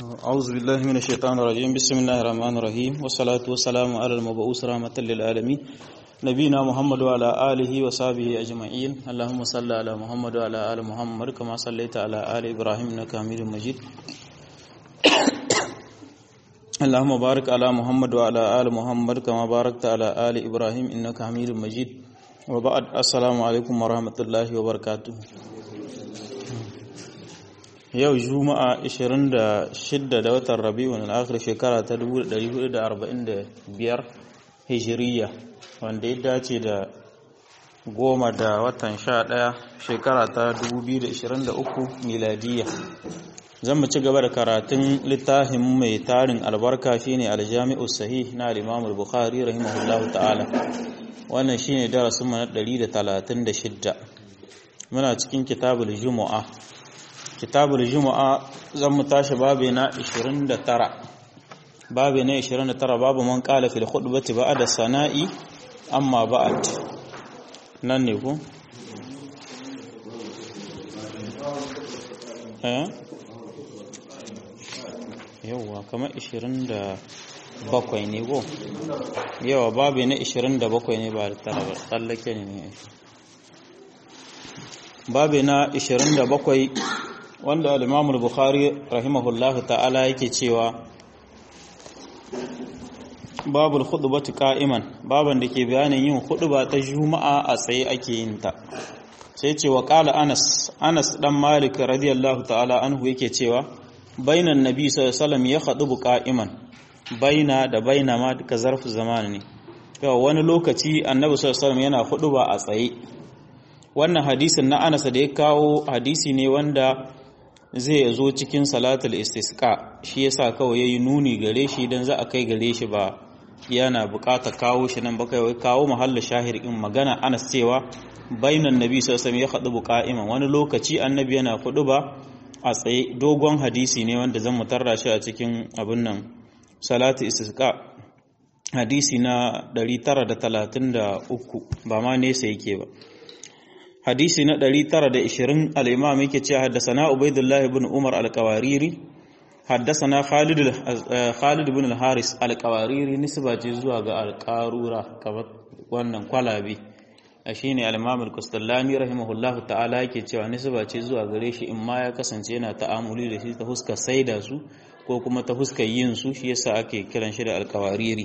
أعوذ بالله من الشيطان الرجيم بسم الله الرحمن الرحيم والصلاة والسلام على المبعوث رحمة للعالمين نبينا محمد وعلى آله وصحبه أجمعين اللهم صل على محمد وعلى آل محمد كما صليت على آل إبراهيم إنك حميد مجيد اللهم بارك على محمد وعلى آل محمد كما باركت على آل إبراهيم إنك حميد مجيد وبعد السلام عليكم ورحمة الله وبركاته. Yau Juma'a 26 da watan Rabi'un al-Akhir shekara ta 1445 Hijiriya wanda ya dace da 10 da watan 11 shekara ta 2023 Miladiyya. Zan mu ci gaba da karatun littafin mai tarin albarka shine Al-Jami'u Sahih na Imam Al-Bukhari rahimahullahu ta'ala. Wannan shine darasin mu na 136. Muna cikin Kitabul Jumu'ah. Kitabul Jumu'a zan mu tashi babu na 29 babu na 29 babu man qala fil khutbati ba'da sana'i amma ba'd nan ne ko yawa kamar 27 ne ko yawa babu na 27 ne ba da tara ba tsallake ne babu na 27 wanda al-Imam al-Bukhari rahimahullahu ta'ala yake cewa babul khutbati qa'iman baban da ke bayanin yin khutba ta juma'a a tsaye ake yin ta sai ce wa qala Anas dan Malik radiyallahu ta'ala anhu yake cewa bainan nabi sallallahu alaihi wasallam ya khutubu qa'iman baina da baina ma duka zarfu zamani ne yawa wani lokaci annabi sallallahu alaihi wasallam yana khutba a tsaye wannan hadisin na Anas da ya kawo hadisi ne wanda zai zo cikin salatul istisqa shi yasa kawai yayi nuni gare shi dan za a kai gare shi ba yana bukata kawo shi nan ba kai kawo mahallin shahir in magana Anas cewa bainan nabi sallallahu alaihi wasallam ya khutubu qa'iman wani lokaci annabi yana ba a tsaye dogon hadisi ne wanda zan mutarra shi a cikin abun nan salatul istisqa hadisi na 933 ba ma nesa yake ba hadisi na 920 al-imam yake cewa haddathana Ubaydullah ibn Umar al-Qawariri haddathana Khalid ibn al-Haris al-Qawariri nisba ce zuwa ga al-Qarura kamar wannan kwalabi shine al-imam al-Qustallani rahimahullah ta'ala yake cewa nisba ce zuwa gare shi in ma ya kasance yana ta'amuli da shi ta huska saida su ko kuma ta huska yin su shi yasa ake kiran shi da al-Qawariri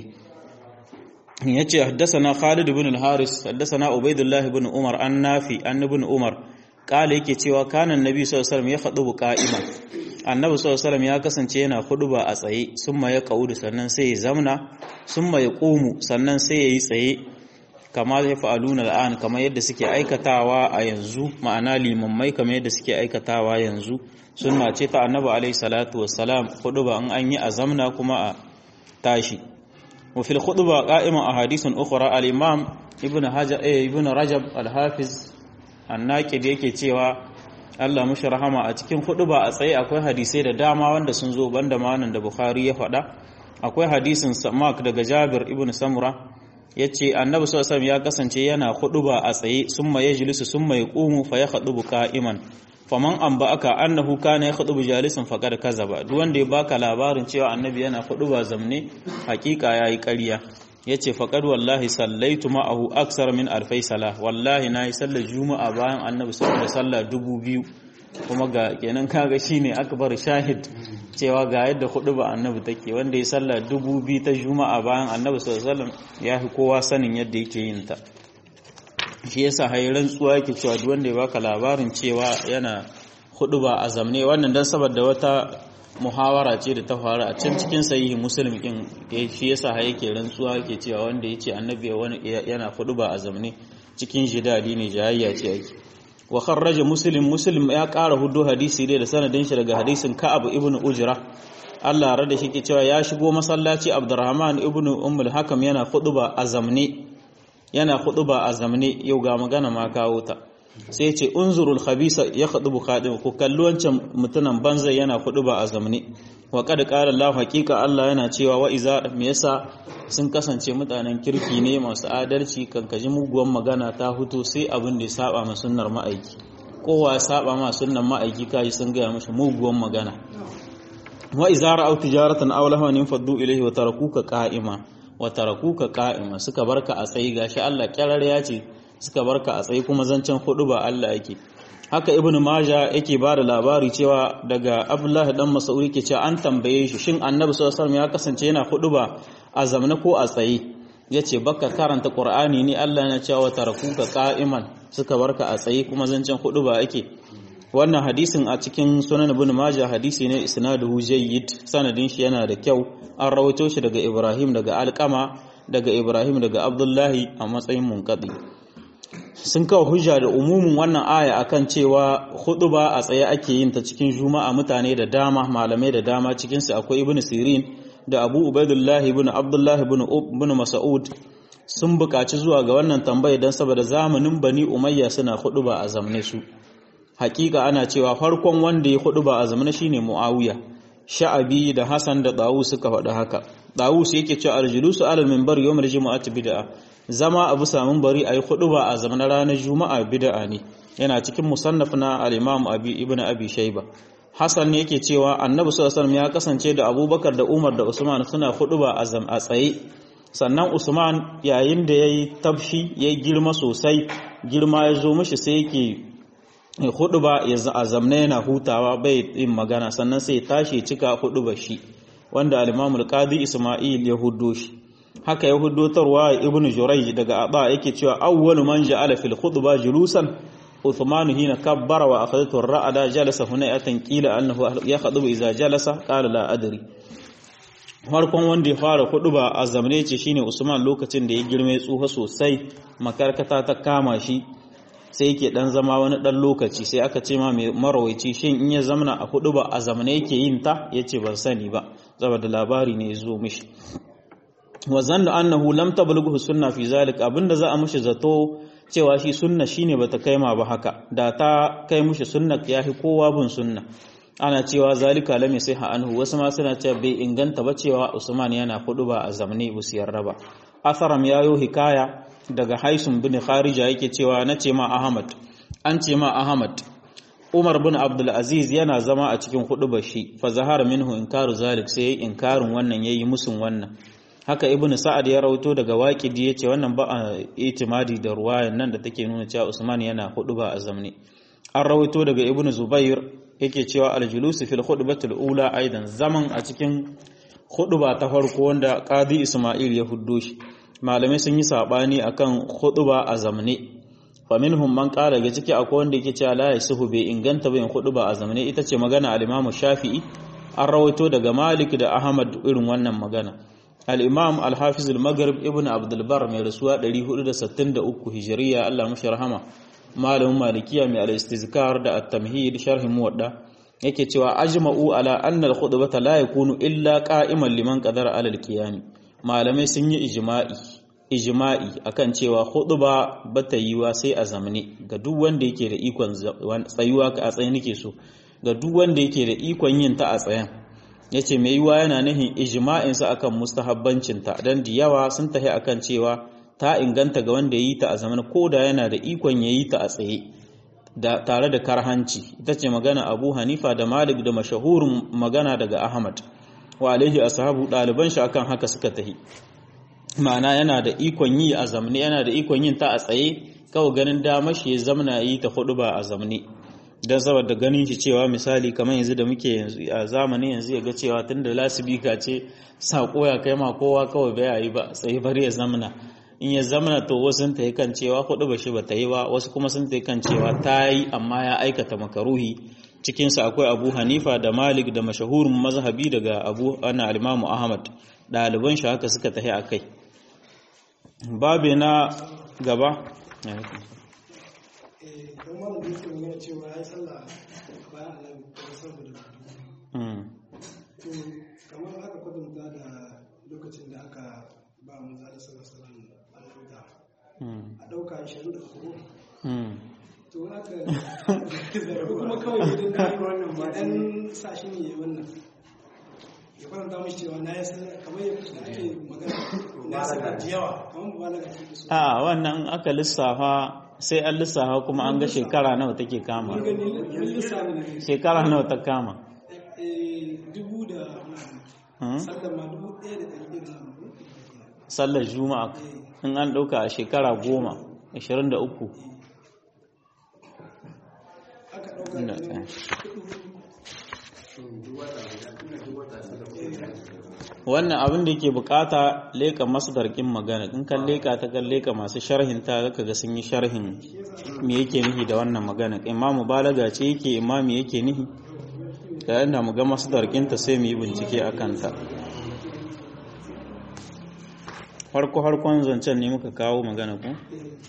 yace haddathana Khalid ibn al-Haris haddathana Ubaydullah ibn Umar an-Nafi an ibn Umar kale yake cewa kana annabi sallallahu alaihi wasallam ya khutubu qa'iman annabi sallallahu alaihi wasallam ya kasance yana khutuba a tsaye summa ya qaudu sannan sai ya zamna summa ya qumu sannan sai ya yi tsaye kama ya fa'aluna al'an kamar yadda suke aikatawa a yanzu ma'ana limammai kamar yadda suke aikatawa yanzu sunna ce ta annabi alaihi salatu wassalam khutuba an yi a zamna kuma a tashi وفي الخطبة قائمة أحاديث أخرى الإمام ابن رجب الحافظ الناقد yake cewa Allah mushi rahama a cikin khutba a tsaye akwai hadisai da dama wanda sun zo banda ma nan da Bukhari ya faɗa akwai hadisin Samak daga Jabir ibn Samura yace Annabi sallallahu alaihi wasallam ya kasance yana khutba a tsaye summa yajlisu summa yaqumu fa yakhutubu qa'iman faman aka annahu kana yakhutubu jalisan faqad kazaba duk wanda ya baka labarin cewa annabi yana khutba zamne hakika yayi ƙarya yace faqad wallahi sallaitu ma'ahu aksar min alfai salah wallahi nayi sallar juma'a bayan annabi sallallahu alaihi wasallam 2000 kuma ga kenan kaga shine akbar shahid cewa ga yadda khutba annabi take wanda ya sallar 2000 ta juma'a bayan annabi sallallahu alaihi wasallam yafi kowa sanin yadda yake yin ta shi yasa hayi rantsuwa yake cewa duk wanda ya baka labarin cewa yana khutba a zamne wannan dan saboda wata muhawara ce da ta faru a cikin sahihi Muslim din shi yasa hayi yake rantsuwa yake cewa wanda yace annabi yana khutba a zamne cikin jidali ne jayayya ce yake wa kharraja Muslim ya ƙara hudu hadisi dai da sanadin shi daga hadisin Ka'ab ibn Ujra Allah rada shi ke cewa ya shigo masallaci Abdurrahman ibn Ummul Hakam yana khutba a zamne yau ga magana ma kawo ta sai ce unzurul khabisa ya khutubu khadim ku kalli wancan mutunan banza yana khutuba a zamne wa qad qala Allah haqiqa Allah yana cewa wa iza me yasa sun kasance mutanen kirki ne masu adalci kan kaji muguwan magana ta huto sai abin da ya saba ma sunnar ma'aiki kowa ya saba ma sunnar ma'aiki kai sun ga mishi muguwan magana wa idza ra'aw tijaratan aw lahwan faddu ilayhi wa tarakuka qa'ima suka barka a tsayi gashi Allah kirar ya ce suka barka a tsayi kuma zancen hudu ba Allah yake. Haka ibnu majah yake ba da labari cewa daga abdullahi dan mas'ud yake cewa an tambaye shi shin annabi sallallahu alaihi wasallam ya kasance yana hudu ba a zamna ko a tsaye, yace baka karanta qur'ani ne Allah yana cewa tarakuka qa'iman suka barka a tsaye kuma zancen hudu ba yake. Wannan hadisin a cikin sunan ibn majah hadisi ne isnaduhu jayyid, sanadin shi yana da kyau, an rawaito shi daga ibrahim daga alqama daga ibrahim daga abdullahi a matsayin munqadi. Sun kawo hujja da umumin wannan aya akan cewa huduba a tsaye ake yin ta cikin juma'a. Mutane da dama, malamai da dama, cikin su akwai ibn sirin da abu ubaidullah ibn abdullah ibn mas'ud sun buƙaci zuwa ga wannan tambaya dan saboda zamanin bani umayya suna huduba a zamne su. Hakika ana cewa farkon wanda ya huduba a zamne shine muawiya. Sha'abi da hasan da dawus suka faɗa haka. Dawus yake cewa aljulusu alal minbar yawmul jumu'ati bid'a, zama abu samun bari ayi huduba a zamne ranar juma'a bid'a ne. Yana cikin musannaf na al-imam ibn abi shayba. Hassan ne yake cewa annabi sallallahu alaihi wasallam ya kasance da abubakar da umar da usman suna huduba a tsaye. Sannan usman yayin da yayi tabshi yayi girma sosai, girma ya zo mishi sai yake huduba a zamne yana hutawa bai yin magana, sannan sai tashi cika huduba shi, wanda al-imam al-qadi isma'il ya huddo shi. Haka ya huddotarwa ibn jurayj daga aba yake cewa awwalu man ja'ala fil khutba julusan Uthman hina kabbara wa akhadhatu ar-ra'da jalasa hunayatan qila annahu yakhutubu idza jalasa qala la adri. Farkon wanda ya fara huduba a zamne ce shine Usman, lokacin da ya girme tsuha sosai makarkata ta kama shi sai yake dan zama wani dan lokaci, sai aka ce ma mai marawaici shin in ya zamana a huduba a zamne yake yin ta, yace ban sani ba saboda labari ne ya zo mishi. Wa zanna annahu lam tablughu sunna fi zalik, abinda za a mishi zato cewa shi sunna shine bata kaima ba haka, da ta kai mushi sunna yahi kowa bin sunna. Ana cewa zalika lam yasiha anhu, wasu ma suna cewa bai inganta ba cewa Usman yana huduba a zamne busiyar raba. Asaram yayo hikaya daga Haisum bin Kharija yake cewa nace ma Ahmad, an ce ma Ahmad Umar bin Abdul Aziz yana zama a cikin hudubar shi, fa zahara minhu inkaru zalik, sai inkarin wannan yayi musun wannan. Haka ibn Sa'ad ya rawaito daga Waqidi yace wannan ba itimadi da ruwayan nan da take nuna cewa Usman yana huduba a zamne. An rawaito daga ibn Zubair yake cewa al-julus fil khutbatil ula aidan, zaman a cikin huduba ta farko wanda Qadi Isma'il ya huddo shi. Malamai sun yi sabani akan huduba a zamne. Fa minhum man qala ga ciki akwai wanda yake cewa la yasuhu bai inganta ba yin huduba a zamne, ita ce magana al-Imam Shafi'i. An rawaito daga Malik da Ahmad irin wannan magana. Al-Imam Al-Hafiz Al-Maghrib Ibn Abdul Barr mai rasuwa 463 Hijriya, Allah mashi rahama, malamin Malikiya mai al-Istizkar da At-Tamhid sharhin Muwadda, yake cewa ajma'u ala anna al-khutbata la yakunu illa qa'iman liman qadara ala al-qiyam. Malamai sun yi ijma'i akan cewa khutba bata yiwa sai a zamne ga duk wanda yake da ikon tsayuwa a tsaye nake so, ga duk wanda yake da ikon yin ta a tsayen. Yace mai yiwa yana nihin ijma'in sa akan mustahabbancin ta, dan da yawa sun tahi akan cewa ta inganta ga wanda yi ta a zaman koda yana da ikon yayi ta a tsaye da tare da karhanci. Ita ce magana Abu Hanifa da Malik da mashahurin magana daga Ahmad wa alaihi ashabu, daliban shi akan haka suka tahi. Ma'ana yana da ikon yi a zamne, yana da ikon yin ta a tsaye, kawai ganin damar shi ya zamna yi ta hudu ba a zamne. Dan saboda ganin shi cewa misali kamar yanzu da muke yanzu a zamanin yanzu ya ga cewa tunda lasibika ce sako ya kai ma kowa kawai bai yi ba, sai bari ya zamna. In ya zamana to wasu sun tayi kan cewa hudu ba shi ba ta yi ba, wasu kuma sun tayi kan cewa ta yi amma ya aikata makaruhi. Cikin su akwai Abu Hanifa da Malik da mashahurin mazhabi daga al-Imam Ahmad, ɗaliban shi haka suka tahi akai. Babe na gaba kamar haka kwatanta da lokacin da aka ba mu zada sallallahu a ɗauka 23 to haka kuma kawai idan na yi wannan ba dan sashi ne wannan ya kwatanta mashi cewa na yi sallah kamar yadda ake magana na sallah da yawa kamar ba na gafi su a wannan aka lissafa sai an lissafa kuma an ga shekara nawa take kama, shekara nawa ta kama. 2000 sallar ma 1100 sallar juma'a in an ɗauka a shekara 10 23 aka ɗauka wannan abin da yake bukata leka masdarkin magana in kan leka ta kan leka masu sharhin ta zaka ga sun yi sharhin me yake nihi da wannan magana imamu balaga ce yake imami yake nihi da yanda mu ga masdarkin ta sai mu yi bincike akan ta harkon zancen ne muka kawo magana ku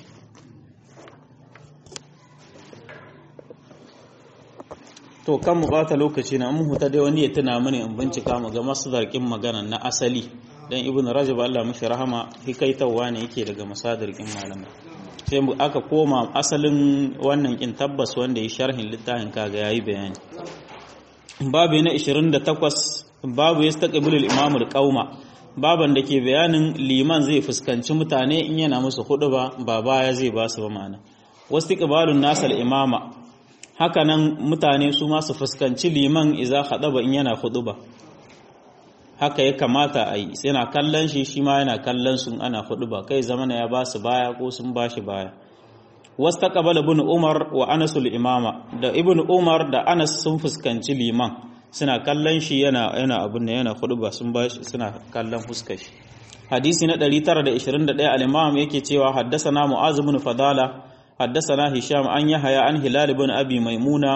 to kan mu bata lokaci na mun huta dai wani ya tuna mini in bincika mu ga masdarkin magana na asali dan ibn rajab Allah mishi rahama hikaitawa ne yake daga masadirkin malamai sai mu aka koma asalin wannan kin tabbas wanda ya sharhin littafin kaga yayi bayani babu na 28 babu yastaqbilul imamul qauma baban da ke bayanin liman zai fuskanci mutane in yana musu huduba ba baya zai ba su ba ma'ana wastiqbalun nasal imama hakanan mutane su ma su fuskanci liman iza khadaba in yana huduba haka ya kamata a yi sai na kallon shi ma yana kallon sun ana huduba kai zamana ya ba su baya ko sun ba shi baya wastaqbala ibn umar wa anasul imama da ibn umar da anas sun fuskanci liman suna kallon shi yana abin da yana huduba sun ba shi suna kallon fuskar shi hadisi na 921 al-imam yake cewa haddathana mu'az ibn fadala حدثنا هشام عن يحيى عن هلال بن أبي ميمونة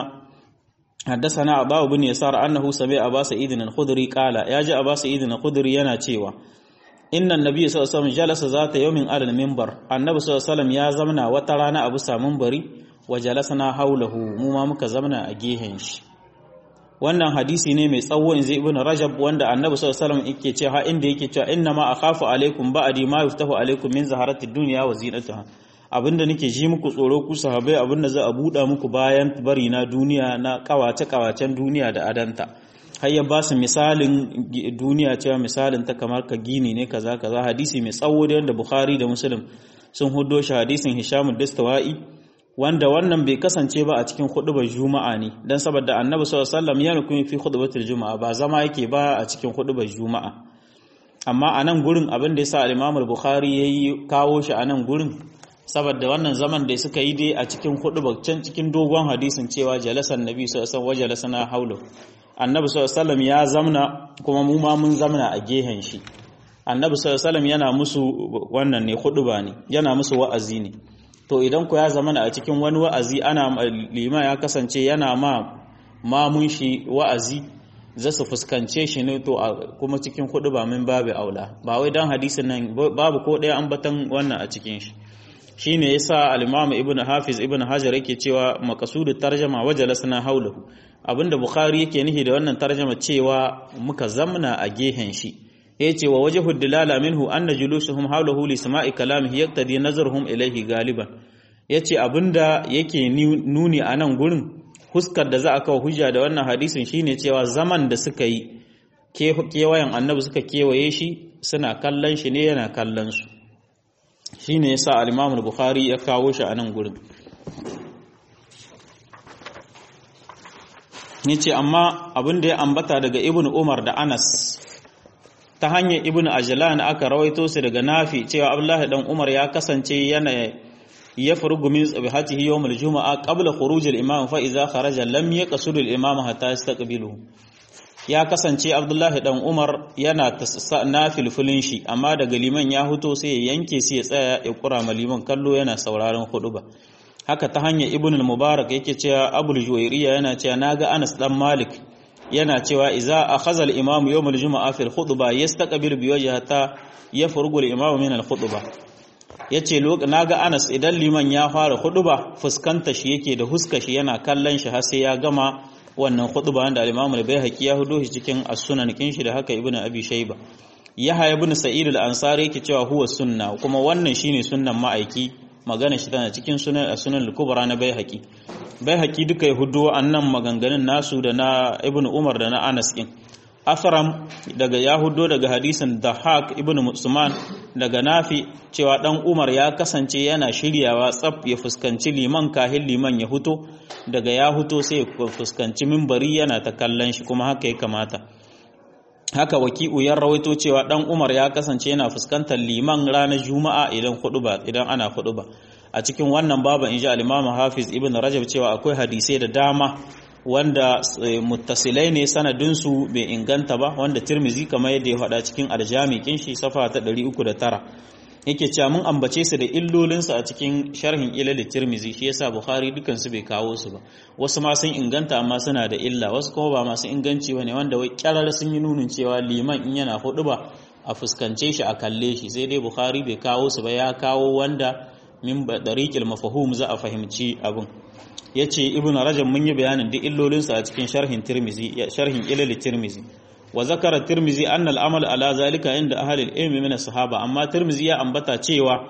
حدثنا أبا بن يسار أنه سمع أبا سعيد الخدري قال يا جاء أبا سعيد الخدري yana cewa inna annabi sallallahu alaihi wasallam jalasa zata yawmin ala al-minbar annabi sallallahu alaihi wasallam ya zamna wata rana abu sa minbari wa jalasna haulahu mu ma muka zamna a gehen shi wannan hadisi ne mai tsawo in zai ibn rajab wanda annabi sallallahu alaihi wasallam yake cewa inda yake cewa inna ma akhafu alaikum ba'di ma yuftahu alaikum min zaharatid dunya wa zinatiha abinda nake ji muku tsoro ku sahabbai abinda za a buɗa muku bayan bari na duniya na kawace-kawacen duniya da adanta har ya ba su misalin duniya cewa misalin ta kamar ka gini ne kaza kaza hadisi mai tsawo da wanda Bukhari da Muslim sun huddo shi hadisin Hisham ad-Dastawai wanda wannan bai kasance ba a cikin hudubar juma'a ne dan saboda Annabi sallallahu alaihi wasallam ya nukumi fi hudubatul juma'a ba zama yake ba a cikin hudubar juma'a amma a nan gurin abin da yasa al-Imam al-Bukhari yayi kawo shi a nan gurin saboda wannan zaman da suka yi dai a cikin can cikin dogon hadisin cewa jalasan nabi sallallahu alaihi wasallam jalasana haulu annabi sallallahu alaihi wasallam ya zamna kuma mu ma mun zamna a gehen shi annabi sallallahu alaihi wasallam yana musu wannan ne huduba ne yana musu wa'azi ne to idan ku ya zamana a cikin wani wa'azi ana lima ya kasance yana mamun shi wa'azi za su fuskance shi ne to kuma cikin huduba min babu aula ba wai dan hadisin nan babu ko ɗaya ambatan wannan a cikin shi shine yasa al-Imam Ibn Hafiz Ibn Hajar yake cewa maqsudut tarjuma wajalasna haulahu abinda Bukhari yake nihi da wannan tarjuma cewa muka zamna a gehen shi yace wa wajhu dilala minhu anna julusuhum haulahu li sama'i kalamihi yaqtadi nazaruhum ilayhi galiban yace abinda yake nuni a nan gurin huskar da za a kawo hujja da wannan hadisin shine cewa zaman da suka yi kewayen annabi suka kewaye shi suna kallon shi ne yana kallon su shine yasa al-Imam al-Bukhari ya kawo shi a nan gurin yace amma abin da ya ambata daga Ibn Umar da Anas ta hanyar Ibn Ajlan aka rawaito su daga Nafi cewa Abdullah dan Umar ya kasance yana ya furugu min sabihatihi yawm al-jum'a qabla khuruj al-imam fa idza kharaja lam yaqsud al-imam hatta yastaqbiluhu ya kasance Abdullahi dan Umar yana nafilfilin shi amma daga liman ya huto sai ya yanke sai ya tsaya ya kura ma liman kallo yana sauraron huduba haka ta hanyar Ibn al-Mubarak yake cewa Abul Juwayriya yana cewa naga Anas dan Malik yana cewa idza akhadha al-imam yawm al-jum'a fi al-khutbah yastaqbil bi wajhi hatta yafrugu al-imam min al-khutbah yace naga Anas idan liman ya fara huduba fuskanta shi yake da huska shi yana kallon shi har sai ya gama wannan khutba wanda al-Imam al-Baihaqi ya hudo shi cikin as-Sunan kin shi da haka Ibn Abi Shayba Yahya ibn Sa'id al-Ansari yake cewa huwa sunna kuma wannan shine sunnan ma'aiki magana shi tana cikin sunan as-Sunan al-Kubra na Baihaqi duka ya hudo annan maganganun nasu da na Ibn Umar da na Anas din Afram daga Yahudo daga hadisin Dahak ibn Usman daga Nafi cewa dan Umar ya kasance yana shiryawa tsaf ya fuskanci liman kahin liman ya huto daga ya huto sai ya fuskanci minbari yana ta kallon shi kuma haka ya kamata haka waki'u ya rawaito cewa dan Umar ya kasance yana fuskantar liman ranar juma'a idan ana huduba a cikin wannan babu inji al-Imam Hafiz Ibn Rajab cewa akwai hadisai da dama wanda muttasilai ne sanadinsu bai inganta ba, wanda Tirmizi kamar yadda ya faɗa cikin aljami kinshi safa ta 309 yake cewa mun ambace su da illolinsu a cikin sharhin ilal Tirmizi, shi yasa Bukhari dukan su bai kawo su ba. Wasu ma sun inganta amma suna da illa, wasu kuma ba masu inganci bane, wanda wai kyarar sun yi nunin cewa liman in yana hudu ba a fuskance shi a kalle shi, sai dai Bukhari bai kawo su ba, ya kawo wanda min dariqil mafhum za a fahimci abun. yace Ibn Rajab mun yi bayanin duk illolinsa a cikin sharhin Tirmizi, sharhin ilal Tirmizi. wa zakara Tirmizi anna al-amal ala zalika inda ahli al-ilmi min as-sahaba, amma Tirmizi ya ambata cewa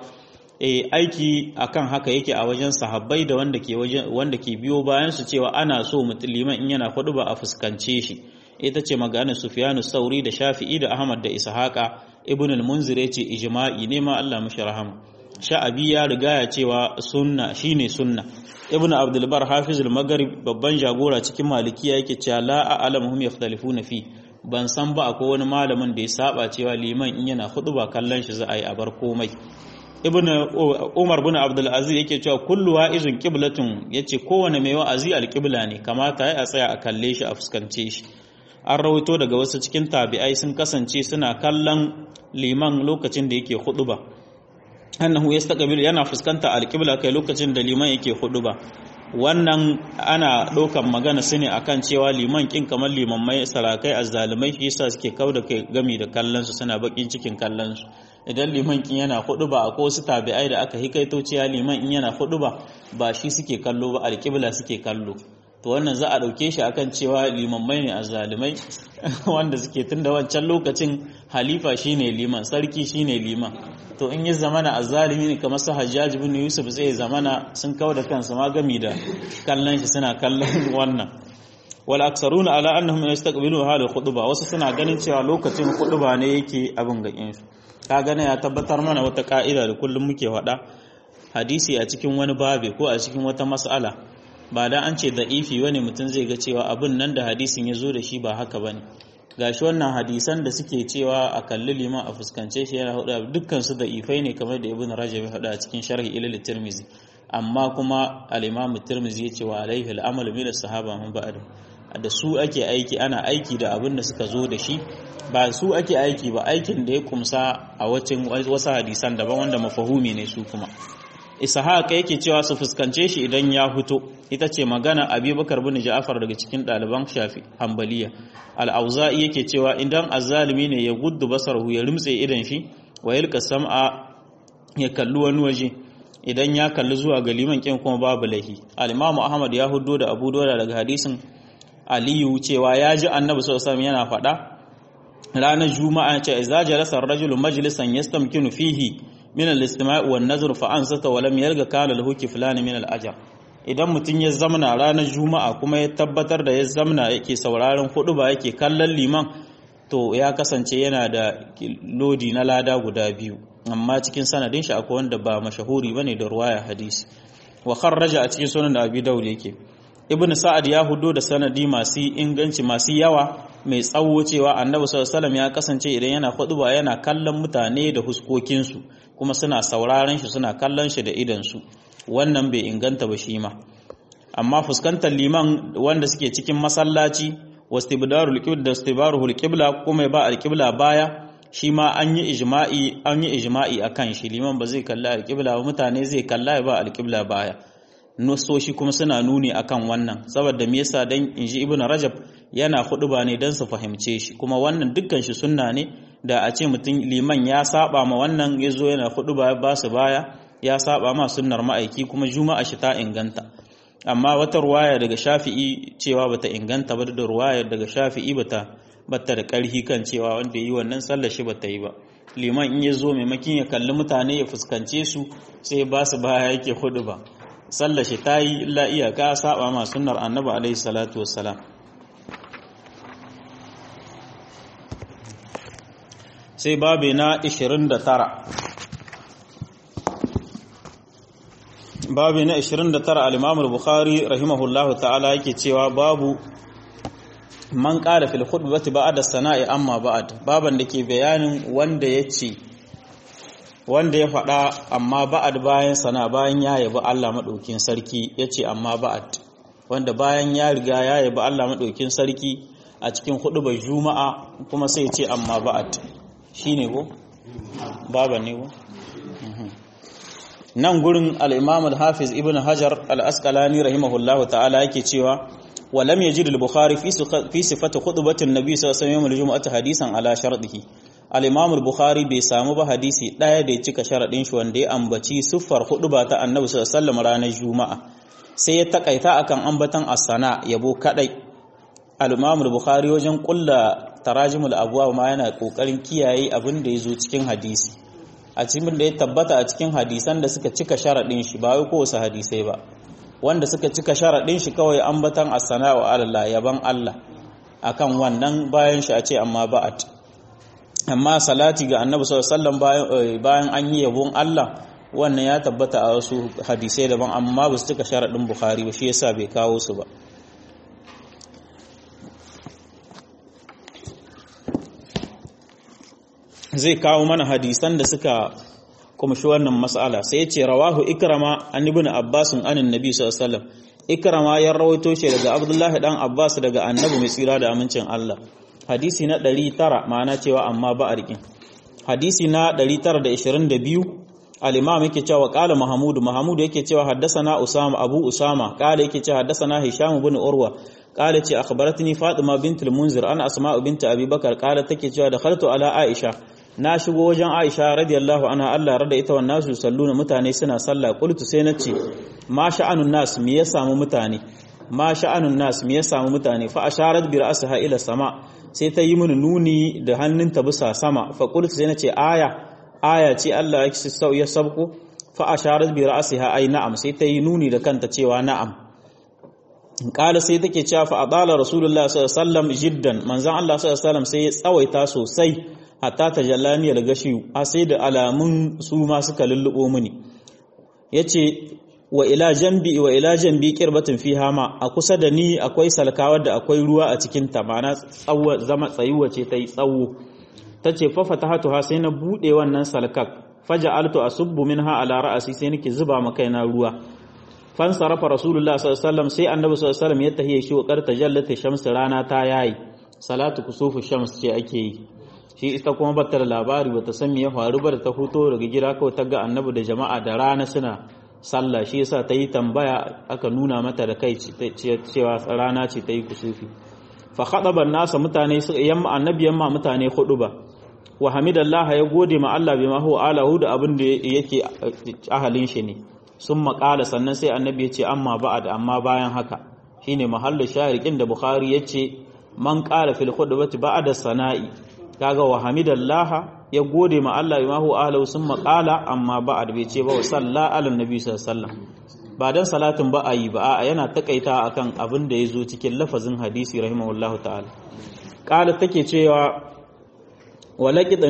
aiki akan haka yake a wajen sahabbai da wanda ke biyo bayan su, cewa ana so liman in yana hudu ba a fuskance shi. ita ce maganar Sufyanu Sauri da Shafi'i da Ahmad da Ishaqa. Ibn al-Munzir yace ijma'i ne ma Allah mishi rahama. Sha'abi ya riga ya cewa sunna shine sunna. Ibn Abdul Bar Hafiz al-Maghrib babban jagora cikin Malikiya yake cewa la a'lamuhum yakhtalifuna fi, ban san ba akwai wani malamin da ya saba cewa liman in yana ba kallon shi za a yi a bar komai. Ibn Umar bin Abdul Aziz yake cewa kullu wa'izun qiblatun, yace kowane mai wa'azi al-qibla ne, kamata ya tsaya a kalle shi a fuskance shi. An rawaito daga wasu cikin tabi'ai sun kasance suna kallon liman lokacin da yake ba. Annahu yastaqbilu, yana fuskanta al-qibla kai lokacin da liman yake ba. Wannan ana ɗaukan magana su ne akan cewa liman kin kamar limammai sarakai azzalimai, shi yasa suke kauda kai gami da kallon su, suna bakin cikin kallon su. Idan liman kin yana ba, akwai wasu tabi'ai da aka hikaito cewa liman in yana ba shi suke kallo ba, alƙibla suke kallo. To wannan za a ɗauke shi akan cewa limammai ne azzalimai wanda suke tunda wancan lokacin halifa shine liman, sarki shine liman. To in yi zamana azzalimi ne kamar su Hajjaj bin Yusuf, zai zamana sun kauda kansu ma gami da kallon shi, suna kallon wannan. Wal aksaruna ala annahum yastaqbilu hal khutba, wasu suna ganin cewa lokacin khutba ne yake abin gakin su. Ka gane ya tabbatar mana wata ka'ida da kullum muke faɗa, hadisi a cikin wani babe ko a cikin wata mas'ala ba da an ce da'ifi wani mutum zai ga cewa abin nan da hadisin ya zo da shi ba haka bane. Gashi wannan hadisan da suke cewa a kalli liman a fuskance shi yana hudu dukkan su da'ifai ne, kamar da Ibn Rajab ya faɗa a cikin sharhi ilal Tirmizi. Amma kuma al-Imam Tirmizi ya ce wa alaihi al-amal min as-sahaba min ba'd, da su ake aiki, ana aiki da abin da suka zo da shi, ba su ake aiki ba aikin da ya kumsa a wasu hadisan daban wanda mafahumi ne su kuma. Ishaq yake cewa su fuskance shi idan ya fito, ita ce magana Abubakar bin Ja'far daga cikin ɗaliban Shafi Hanbaliya. Al-Auza'i yake cewa idan azzalimi ne ya guddu basarhu, ya rumtse idan shi, wa yalqa sam'a, ya kalli wani waje, idan ya kalli zuwa ga liman kin kuma babu lahi. Al-Imam Ahmad ya huddo da Abu Dawud daga hadisin Aliyu cewa ya ji Annabi sallallahu alaihi wasallam yana faɗa ranar Juma'a, ce idza jalasa ar-rajulu majlisan yastamkinu fihi min al-istima'i wan nazr fa ansata wa lam yalga kana lahu kiflan min al-ajr. Idan mutun ya zamana ranar Juma'a kuma ya tabbatar da ya zamana yake sauraron huduba yake kallon liman, to ya kasance yana da lodi na lada guda biyu. Amma cikin sanadin shi akwai wanda ba mashahuri bane da ruwaya hadisi. Wa kharraja a cikin sunan da Abi Dawud yake. Ibn Sa'ad ya hudo da sanadi masu inganci masu yawa mai tsawo cewa Annabi sallallahu alaihi wasallam ya kasance idan yana huduba yana kallon mutane da huskokinsu, kuma suna sauraron shi, suna kallon shi da idansu. Wannan bai inganta ba shi ma. Amma fuskantar liman wanda suke cikin masallaci, wastibdarul qibla da istibarul qibla, kuma ba al-qibla baya, shi ma an yi ijma'i akan shi. Liman ba zai kalla al-qibla ba, mutane zai kalla ba al-qibla baya. Nusoshi kuma suna nuni akan wannan, saboda me yasa dan inji Ibn Rajab yana huduba ne dan su fahimce shi, kuma wannan dukkan shi sunna ne. Da a ce mutum liman ya saba ma wannan yazo yana huduba ba su baya, ya saba ma sunnar ma'aiki, kuma juma'a shi ta inganta. Amma wata ruwaya daga Shafi'i cewa bata inganta ba, da ruwaya daga Shafi'i bata da karhi kan cewa wanda yi wannan sallar shi bata yi ba. Liman in yazo maimakin ya kalli mutane ya fuskance su, sai ba su baya yake huduba, sallar shi ta yi illa iyaka saba ma sunnar Annabi alaihi salatu wassalam. Sai babu na 29. Babu na 29 al-Imam al-Bukhari rahimahullahu ta'ala yake cewa babu man qala fil khutbati ba'da sana'i amma ba'd baban da ke bayanin wanda ya faɗa amma ba'ad bayan sana bayan ya yabi Allah madaukin sarki yace amma ba'ad wanda bayan ya riga ya yabi Allah madaukin sarki a cikin hudubar juma'a kuma sai yace amma ba'ad shine ko baban ne ko nan gurin al-Imam al-Hafiz Ibn Hajar al-Asqalani rahimahullahu ta'ala yake cewa ولم يجد البخاري في صفة خطبة النبي صلى الله عليه وسلم يوم الجمعة حديثا على شرطه الإمام البخاري bai samu ba hadisi daya da ya cika sharadin shi wanda ya ambaci siffar khutba ta Annabi sallallahu alaihi wasallam ranar Juma'a sai ya takaita akan ambatan as-sana yabo kadai al-Imam al-Bukhari wajen kulla tarajimul abwab ma yana kokarin kiyaye abin da yazo cikin hadisi a cikin da ya tabbata a cikin hadisan da suka cika sharadin shi ba wai ko wasu hadisai ba wanda suka cika sharaɗin shi kawai ambatan as-sana wa Allah yaban Allah akan wannan bayan shi a ce amma ba'at amma salati ga Annabi sallallahu alaihi wasallam bayan an yi yabon Allah wannan ya tabbata a wasu hadisai daban amma ba su cika sharaɗin Bukhari ba shi yasa bai kawo su ba zai kawo mana hadisan da suka kuma shi wannan mas'ala sai ya ce rawahu ikrama an ibn abbas an annabi sallallahu alaihi wasallam ikrama ya rawaito shi daga abdullahi dan abbas daga annabi mai tsira da amincin Allah hadisi na 900 ma'ana cewa amma ba a rikin hadisi na 922 al-imam yake cewa qala mahmud yake cewa haddathana abu usama qala yake cewa haddathana hisham ibn urwa qala ce akhbaratni fatima bint al-munzir ana asma bint abi bakar qala take cewa dakhaltu ala aisha na shigo wajen Aisha radiyallahu anha Allah rada ita wannan su salluna mutane suna sallah qultu sai nace ma sha'anun nas me ya samu mutane fa asharat bi ra'siha ila sama sai ta yi mini nuni da hannunta bisa sama fa qultu sai nace aya ce Allah ya sabko fa asharat bi ra'siha ay na'am sai ta yi nuni da kanta cewa na'am kala sai take cewa fa adala rasulullahi sallallahu alaihi wasallam jiddan manzon Allah sallallahu alaihi wasallam sai ya tsawaita sosai hatta tajallani al-gashi sai da alamun su ma suka lullubo mini yace wa ila jambi qirbatun fiha ma a kusa da ni akwai salkawar da akwai ruwa a cikin ta ma'ana tsawo zama tsayuwa ce tayi tsawo tace fa fatahatuha sai na bude wannan salkak faja'altu asubbu minha ala ra'si sai nake zuba ma kaina ruwa fansarafa rasulullahi sallallahu alaihi wasallam sai annabi sallallahu alaihi wasallam ya tahiye shi wa qarta jallata shams rana ta yayi salatu kusufu shams ce ake yi shi ita kuma bata da labari bata san me ya faru ba da ta fito daga gida kawai ta ga annabi da jama'a da rana suna sallah shi yasa ta yi tambaya aka nuna mata da kai cewa rana ce ta yi kusufi fa khadaban nasa mutane yamma annabi yamma mutane ba wa hamidallah ya gode ma Allah bima huwa alahu da abin da yake ahalin shi ne sun maƙala sannan sai annabi ya ce amma ba'ad amma bayan haka shine mahallin shahirikin da Bukhari ya ce man qala fil khutbati ba'da sana'i kaga wa hamidallaha ya gode ma Allah bima hu ahlahu summa qala amma ba'd bai ce ba salla ala nabi sallallahu alaihi wasallam ba dan salatin ba ayi ba a yana takaita akan abin da yazo cikin lafazin hadisi rahimahullahu ta'ala qala take cewa walaqita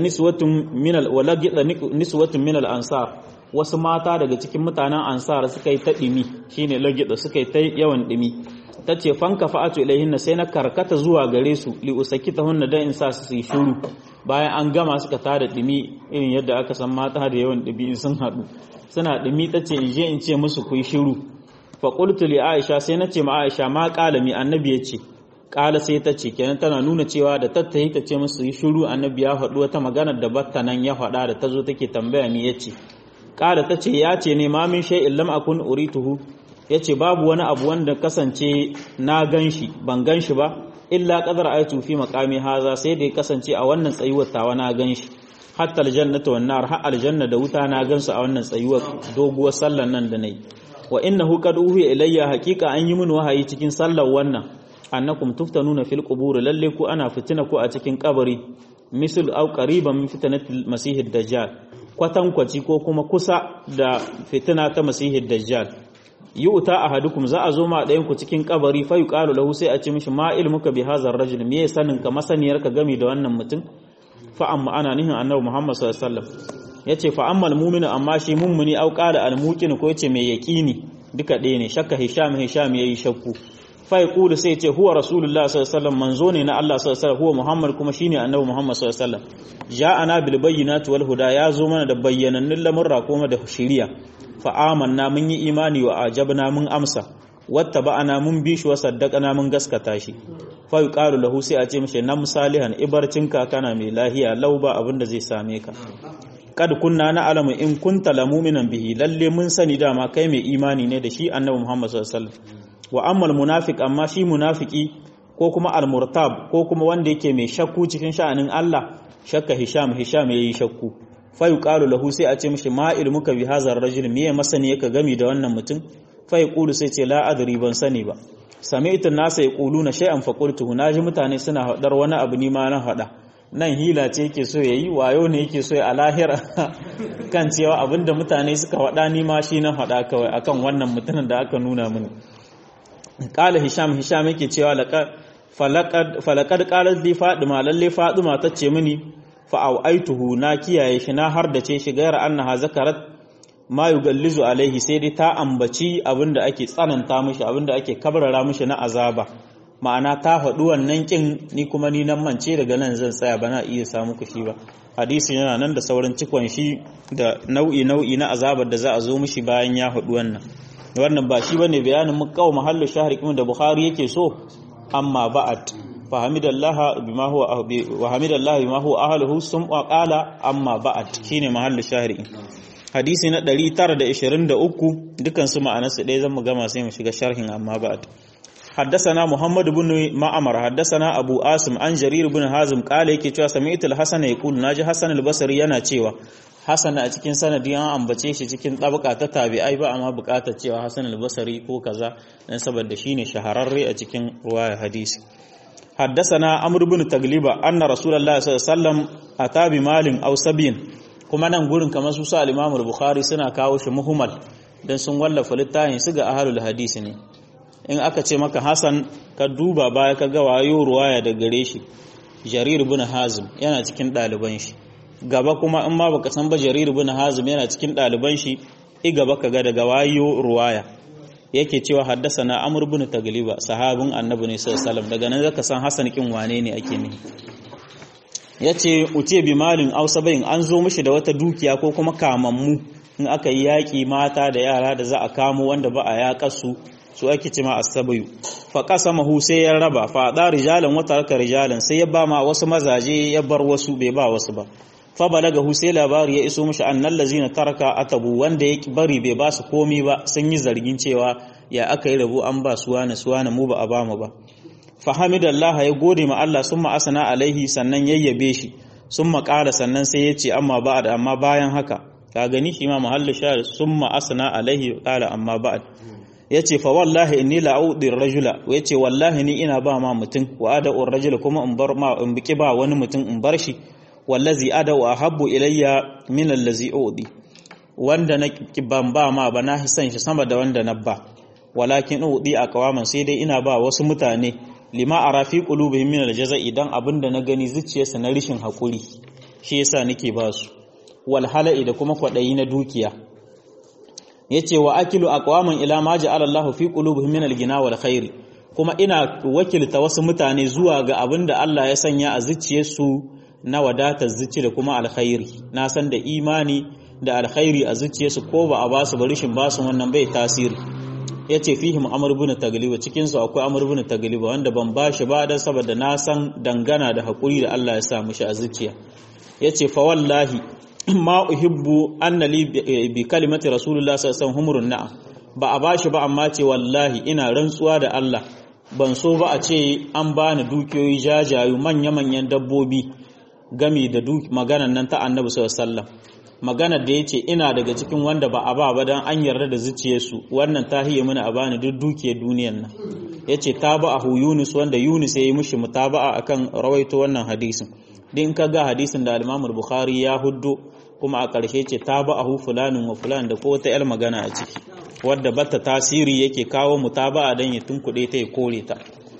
niswatun min al-ansar wasu mata daga cikin mutanen ansar suka yi ta dimi shine lagida suka yi ta yawan dimi tace fanka fa'atu ilaihinna sai na karkata zuwa gare su li usakitahunna da in sa su yi shiru bayan an gama suka tada dimi irin yadda aka san mata da yawan dimi sun hadu suna dimi tace in je in ce musu ku yi shiru fa qultu li aisha sai nace ma aisha ma qalami annabi yace qala sai tace kenan tana nuna cewa da tattahi tace musu yi shiru annabi ya faɗi wata magana da batta nan ya faɗa da tazo take tambaya me yace qala tace ya ce ne ma min shay'in lam akun urituhu yace babu wani abu wanda kasance na ganshi ban ganshi ba illa qadar ayatu fi maqami haza sai da kasance a wannan tsayuwar tawa na ganshi hatta aljannatu wan nar har aljanna da wuta na gansu a wannan tsayuwar doguwar sallar nan da nayi wa innahu qad uhiya ilayya haqiqa an yi min wahayi cikin sallar wannan annakum tuftanuna fil qubur lalle ku ana fitina ku a cikin kabari misal au qariban min fitnatil masihid dajjal kwatankwaci ko kuma kusa da fitina ta masihid dajjal yu'ta ahadukum za a zo ma ɗayan ku cikin kabari fa yuqalu lahu sai a ce mishi ma ilmuka bi hadhar rajul me sanin ka masaniyar ka game da wannan mutum fa amma ana nihin annabi Muhammad sallallahu alaihi wasallam yace fa ammal mu'minu amma shi mummuni au qala al muqin ko yace mai yaqini duka ɗaya ne shakka hisham yayi shakku fa yaqulu sai ce huwa rasulullah sallallahu alaihi wasallam manzo ne na Allah sallallahu alaihi wasallam huwa muhammad kuma shine annabi muhammad sallallahu alaihi wasallam ja'ana bil bayyinati wal huda ya zo mana da bayyanannun lamurra kuma da shiriya fa amanna mun yi imani wa ajabna mun amsa wattaba'ana mun bi shi wa saddaqana mun gaskata shi fa yuqalu lahu sai a ce mishi nam salihan ibarcinka kana mai lahiya lauba abinda zai same ka kad kunna na alamu in kunta la mu'minan bihi lalle mun sani dama kai mai imani ne da shi annabi Muhammad sallallahu alaihi wasallam wa ammal munafiq amma shi munafiki ko kuma al murtab ko kuma wanda yake mai shakku cikin sha'anin Allah shakka hisham yayi shakku fa yuqalu lahu sai a ce mishi ma ilmuka bi hazar rajul miye masani yake gami da wannan mutum fa yaqulu sai ce la adri ban sani ba sami'tu an-nasa yaquluna shay'an fa qultuhu naji mutane suna hadar wani abu ni ma na hada nan hila ce yake so yayi wayo ne yake so ya alahira kan cewa abinda mutane suka hada ni ma shi na hada kawai akan wannan mutumin da aka nuna mini qala hisham yake cewa falaqad qalat li fadima lalle fadima tace mini fa aituhu na kiyaye shi na har da ce shi gaira annaha zakarat ma yugallizu alaihi sai dai ta ambaci abinda ake tsananta mishi abinda ake kabrara mishi na azaba ma'ana ta faɗi wannan kin ni kuma ni nan mance daga nan zan tsaya bana iya samu kushi ba hadisi yana nan da sauran cikon shi da nau'i na azabar da za a zo mishi bayan ya faɗi wannan ba shi bane bayanin mu kawo mahallu shahri kuma da Bukhari yake so amma ba'at fahamidallaha bima huwa ahluhu sum'a qala amma ba'at shine mahallu shahri hadisi na 923 dukan su ma'anarsu ɗaya zamu gama sai mu shiga sharhin amma ba'at حدثنا محمد بن معمر حدثنا ابو عاصم عن جرير بن حازم قال yake cewa sami'tu al-hasan yaqul naji hasan al-basri yana cewa hasan a cikin sanadi an ambace shi cikin tabaka ta tabi'ai ba amma bukatar cewa hasan al-basri ko kaza dan saboda shine shahararre a cikin riwaya hadisi حدثنا عمرو بن تغليبه ان رسول الله صلى الله عليه وسلم اتى بمال او سبين kuma nan gurin kamar su sa al-imam al-bukhari suna kawo shi muhimmal dan sun wallafa littafin su ga ahlul hadisi ne in aka ce maka Hassan ka duba baya ka ga wayo ruwaya da gare shi Jarir ibn Hazim yana cikin ɗaliban shi gaba kuma in ma baka san ba Jarir ibn Hazim yana cikin ɗaliban shi gaba ka ga daga wayo ruwaya yake cewa haddasana Amr ibn Tagliba sahabin Annabi ne sallallahu alaihi wasallam daga nan zaka san Hassan kin wane ne ake ne yace uce bi malin aw sabain an zo mishi da wata dukiya ko kuma kamammu in aka yi yaki mata da yara da za a kamo wanda ba a yaƙa su ake cima as-sabayu fa qasamahu sai ya raba fa da rijalan wa taraka rijalan sai ya ba ma wasu mazaje ya bar wasu bai ba wasu ba fa balagahu sai labari ya iso mishi annal lazina taraka atabu wanda ya bari bai ba su komai ba sun yi zargin cewa ya aka yi rabo an ba suwana mu ba a ba mu ba fa hamidallah ya gode ma Allah summa asana alaihi sannan yayyabe shi summa qala sannan sai ya ce amma bayan haka ka gani shi ma mahallu shahid summa asana alaihi qala amma ba'd yace fa wallahi inni la'udi ar-rajula yace wallahi ni ina ba ma mutum wa ada'u ar-rajula kuma in bar ma in biki ba wani mutum in bar shi wallazi ada'u ahabbu ilayya min allazi udi wanda na ban ba ma ba na hisan shi sama da wanda na ba walakin udi aqwaman sai dai ina ba wasu mutane lima ara fi qulubihim min al-jaza'i dan abinda na gani zuciyarsa na rishin hakuri shi yasa nake ba su wal hala'i da kuma kwadayi na dukiya yace wa akilu aqwaman ila ma ja'ala Allahu fi qulubihim min al-ghina wal khair kuma ina wakilta wasu mutane zuwa ga abinda Allah ya sanya a zuciyarsu na wadatar zuci da kuma alkhairi na san da imani da alkhairi a zuciyarsu ko ba a basu ba rishin basu wannan bai tasiri yace fihim amr ibn tagliba cikin su akwai amr ibn tagliba wanda ban bashi ba dan saboda na san dangana da hakuri da Allah ya sa mishi a zuciya yace fa wallahi ma uhibbu anna li bi kalimati rasulullah sallallahu alaihi wasallam humurun na'am ba a bashi ba amma ce wallahi ina rantsuwa da Allah ban so ba a ce an bani dukiyoyi jajayu manya-manyan dabbobi gami da maganan nan ta annabi sallallahu alaihi wasallam magana da yace ina daga cikin wanda ba a ba dan an yarda da zuciyarsu wannan tahiye mini a bani duk dukiyar duniyar nan yace tabahu Yunus wanda Yunus yayi mishi mutaba'a akan rawaito wannan hadisin din ka ga hadisin da al-Imam al-Bukhari ya huddo kuma a ƙarshe ce tabahu fulanin wa fulan da ko wata yar magana a ciki wadda bata tasiri yake kawo mutaba'a dan ya tunkuɗe ta ya kore ta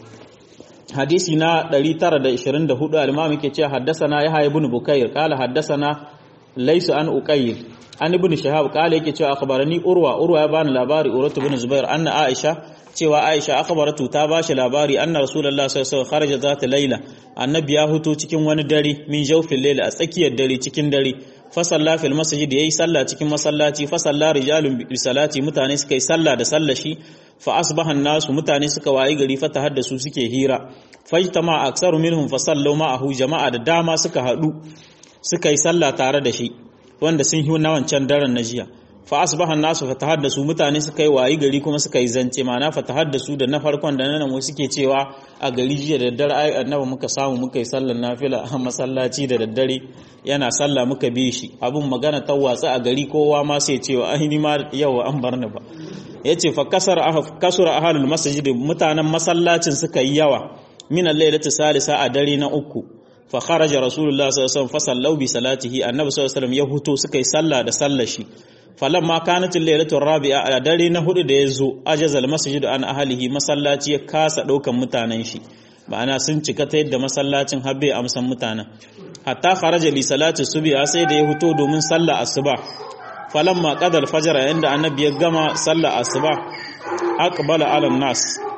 hadisi na 924 al-Imam yake cewa haddathana Yahya ibn Bukayr qala haddathana laysa an uqayyil an ibn shahab kala yake cewa akhbarani urwa ya bani labari urwatu ibn zubair anna aisha cewa aisha akhbaratu ta bashi labari anna rasulullahi sallallahu alaihi wasallam kharaja zata layla annabi ya huto cikin wani dare min jawfil layl a tsakiyar dare cikin dare fa salla fil masjid yayi sallah cikin masallaci fa salla rijalun bi salati mutane suka yi sallah da sallashi fa asbaha nasu mutane suka wayi gari fa tahaddasu suke hira fajtama aktsaru minhum fa sallu ma'ahu jama'a da dama suka hadu suka yi sallah tare da shi wanda sun hi na wancan daren na jiya fa asbaha nasu fa tahaddasu mutane suka yi wayi gari kuma suka yi zance mana fa tahaddasu da na farkon da nan wasu suke cewa a gari jiya da daddare ai annabi muka samu muka yi sallar nafila a masallaci da daddare yana sallah muka bi shi abun magana ta watsa a gari kowa ma sai cewa ai ni ma yau an bar ni ba yace fa kasura ahlul masjid mutanen masallacin suka yi yawa min al-lailati salisa a dare na uku fa kharaja rasulullah sallallahu alaihi wasallam fa sallau bi salatihi annabi sallallahu alaihi wasallam ya huto suka yi sallah da sallar shi falamma kanat al-lailatu ar-rabi'a a dare na hudu da yazo ajazal masjid an ahlihi masallaci ya kasa daukan mutanen shi ma'ana sun cika ta yadda masallacin habbe amsan mutanen hatta kharaja li salati subhi sai da ya huto domin sallar asuba falamma qada al-fajr inda annabi ya gama sallar asuba aqbala ala nas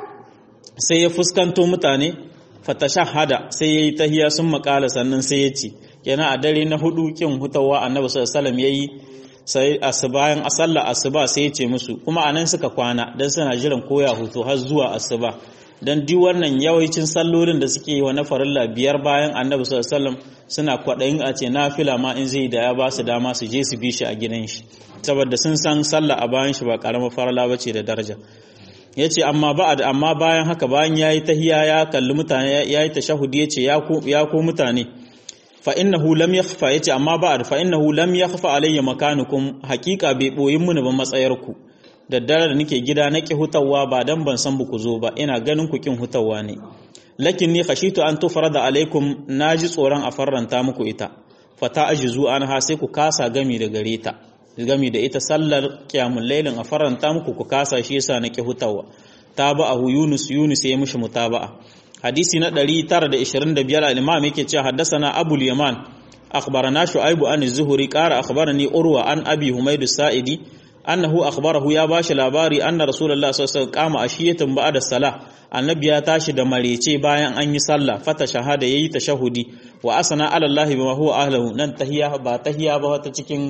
sai ya fuskanto mutane fatashahada sai yayi tahiyya sun makala sannan sai ya ce kenan a dare na hudu kin hutawa annabi sallallahu alaihi wasallam yayi sai asubayan sallar asuba sai ya ce musu kuma anan suka kwana dan suna jiran koya hutu har zuwa asuba dan duk wannan yawancin sallolin da suke yi wa na farilla biyar bayan annabi sallallahu alaihi wasallam suna kwadayin a ce nafila ma in zai da ya ba su dama su je su bi shi a gidan shi saboda sun san sallah a bayan shi ba karamar farilla bace da daraja yace amma amma bayan haka bayan yayi tahiyya ya kalli mutane yayi tashahhudi yace ya ku mutane fa innahu lam yakhfa yace amma ba'd fa innahu lam yakhfa alayya makanukum haqiqa bai boyin mun ba matsayarku daddare da nake gida naki hutawa ba dan ban san ku zo ba ina ganin ku kin hutawa ne lakinni khashitu an tufrada alaikum naji tsoron a farranta muku ita fata ajizu anha sai ku kasa gami da gare ta gami da ita sallar qiyamul lailin a faranta muku ku kasa shi yasa nake hutawa tabahu yunus ya mishi mutaba'a hadisi na 925 al-imam yake cewa haddathana abul yaman akhbarana shu'aib an az-zuhri qara akhbarani urwa an abi humayd as-sa'idi annahu akhbarahu ya bashi labari anna rasulullah sallallahu alaihi wasallam qama ashiyatan ba'da salah annabi ya tashi da marece bayan an yi sallah fata shahada yayi tashahudi wa asana ala allah bima huwa ahlihi nan tahiyya ba tahiyya ba ta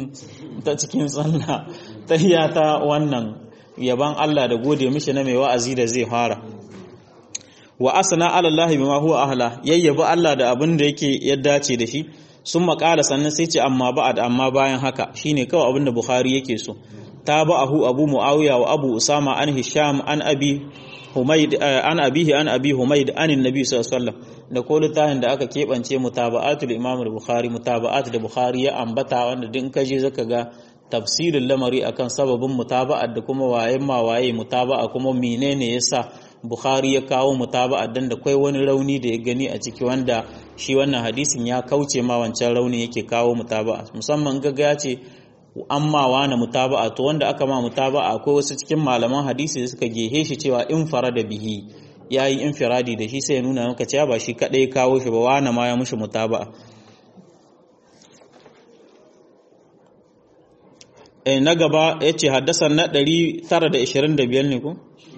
cikin sallah tahiyya ta wannan yaban Allah da gode mishi na mai wa'azi da zai fara wa asana ala allah bima huwa ahla yayyaba Allah da abin da yake ya dace da shi sun makala sannan sai ce amma bayan haka shine kawai abin da Bukhari yake so tabahu abu muawiya wa abu usama an hisham an abi humayd an abihi an abi humayd an annabi sallallahu alaihi wasallam da kolutahin da aka kebance mutaba'atul imam al-bukhari mutaba'at da bukhari ya ambata wanda din kaje zaka ga tafsirin lamari akan sababin mutaba'at da kuma waye mutaba'a kuma menene yasa bukhari ya kawo mutaba'at dan da kai wani rauni da ya gani a ciki wanda shi wannan hadisin ya kauce ma wancan rauni yake kawo mutaba'a musamman ga ya ce amma wani mutaba'a to wanda aka ma mutaba'a akwai wasu cikin malaman hadisi da suka gehe shi cewa in farada bihi yayi infiradi da shi sai ya nuna maka cewa ba shi kadai kawo shi ba wani ma ya mushi mutaba'a na gaba yace haddasan na 925 ne ko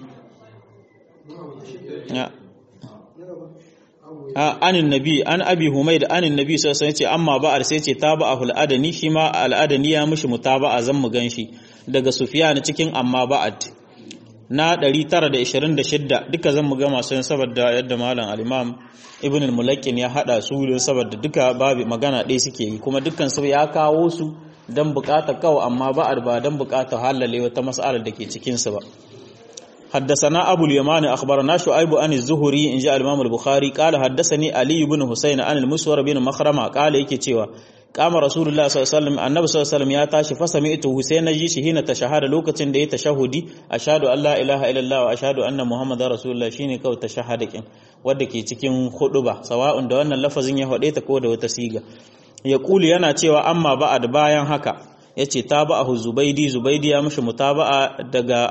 anin nabi an abi humayd anin nabi sallallahu alaihi wasallam yace amma ba'ar sai yace tabahu al-adani shi ma al-adani ya mishi mutaba'a zan mu ganshi daga sufyan cikin amma ba'at na 926 duka zan mu ga masu saboda yadda malam al-imam ibn al-mulakkin ya hada su don saboda duka babu magana ɗaya suke yi kuma dukkan su ya kawo su dan bukata kawai amma ba'ar ba dan bukata halale wata mas'alar da ke cikin su ba حدثنا أبو اليمان أخبرنا شعيب عن الزهري إن جاء الإمام البخاري قال حدثني علي بن حسين عن المسور بن مخرمة قال يكي تشيوا قام رسول الله صلى الله عليه وسلم النبي صلى الله عليه وسلم يا تاشي فسمعته حسين نجي حين تشهد لوكتين da ya tashahudi ashhadu an la ilaha illallah wa ashhadu anna muhammadar rasulullah shine kawai tashahadakin wanda ke cikin huduba sawa'un da wannan lafazin ya hade ta ko da wata siga ya kuli yana cewa amma ba'ad bayan haka yace tabahu zubaydi ya mishi mutaba'a daga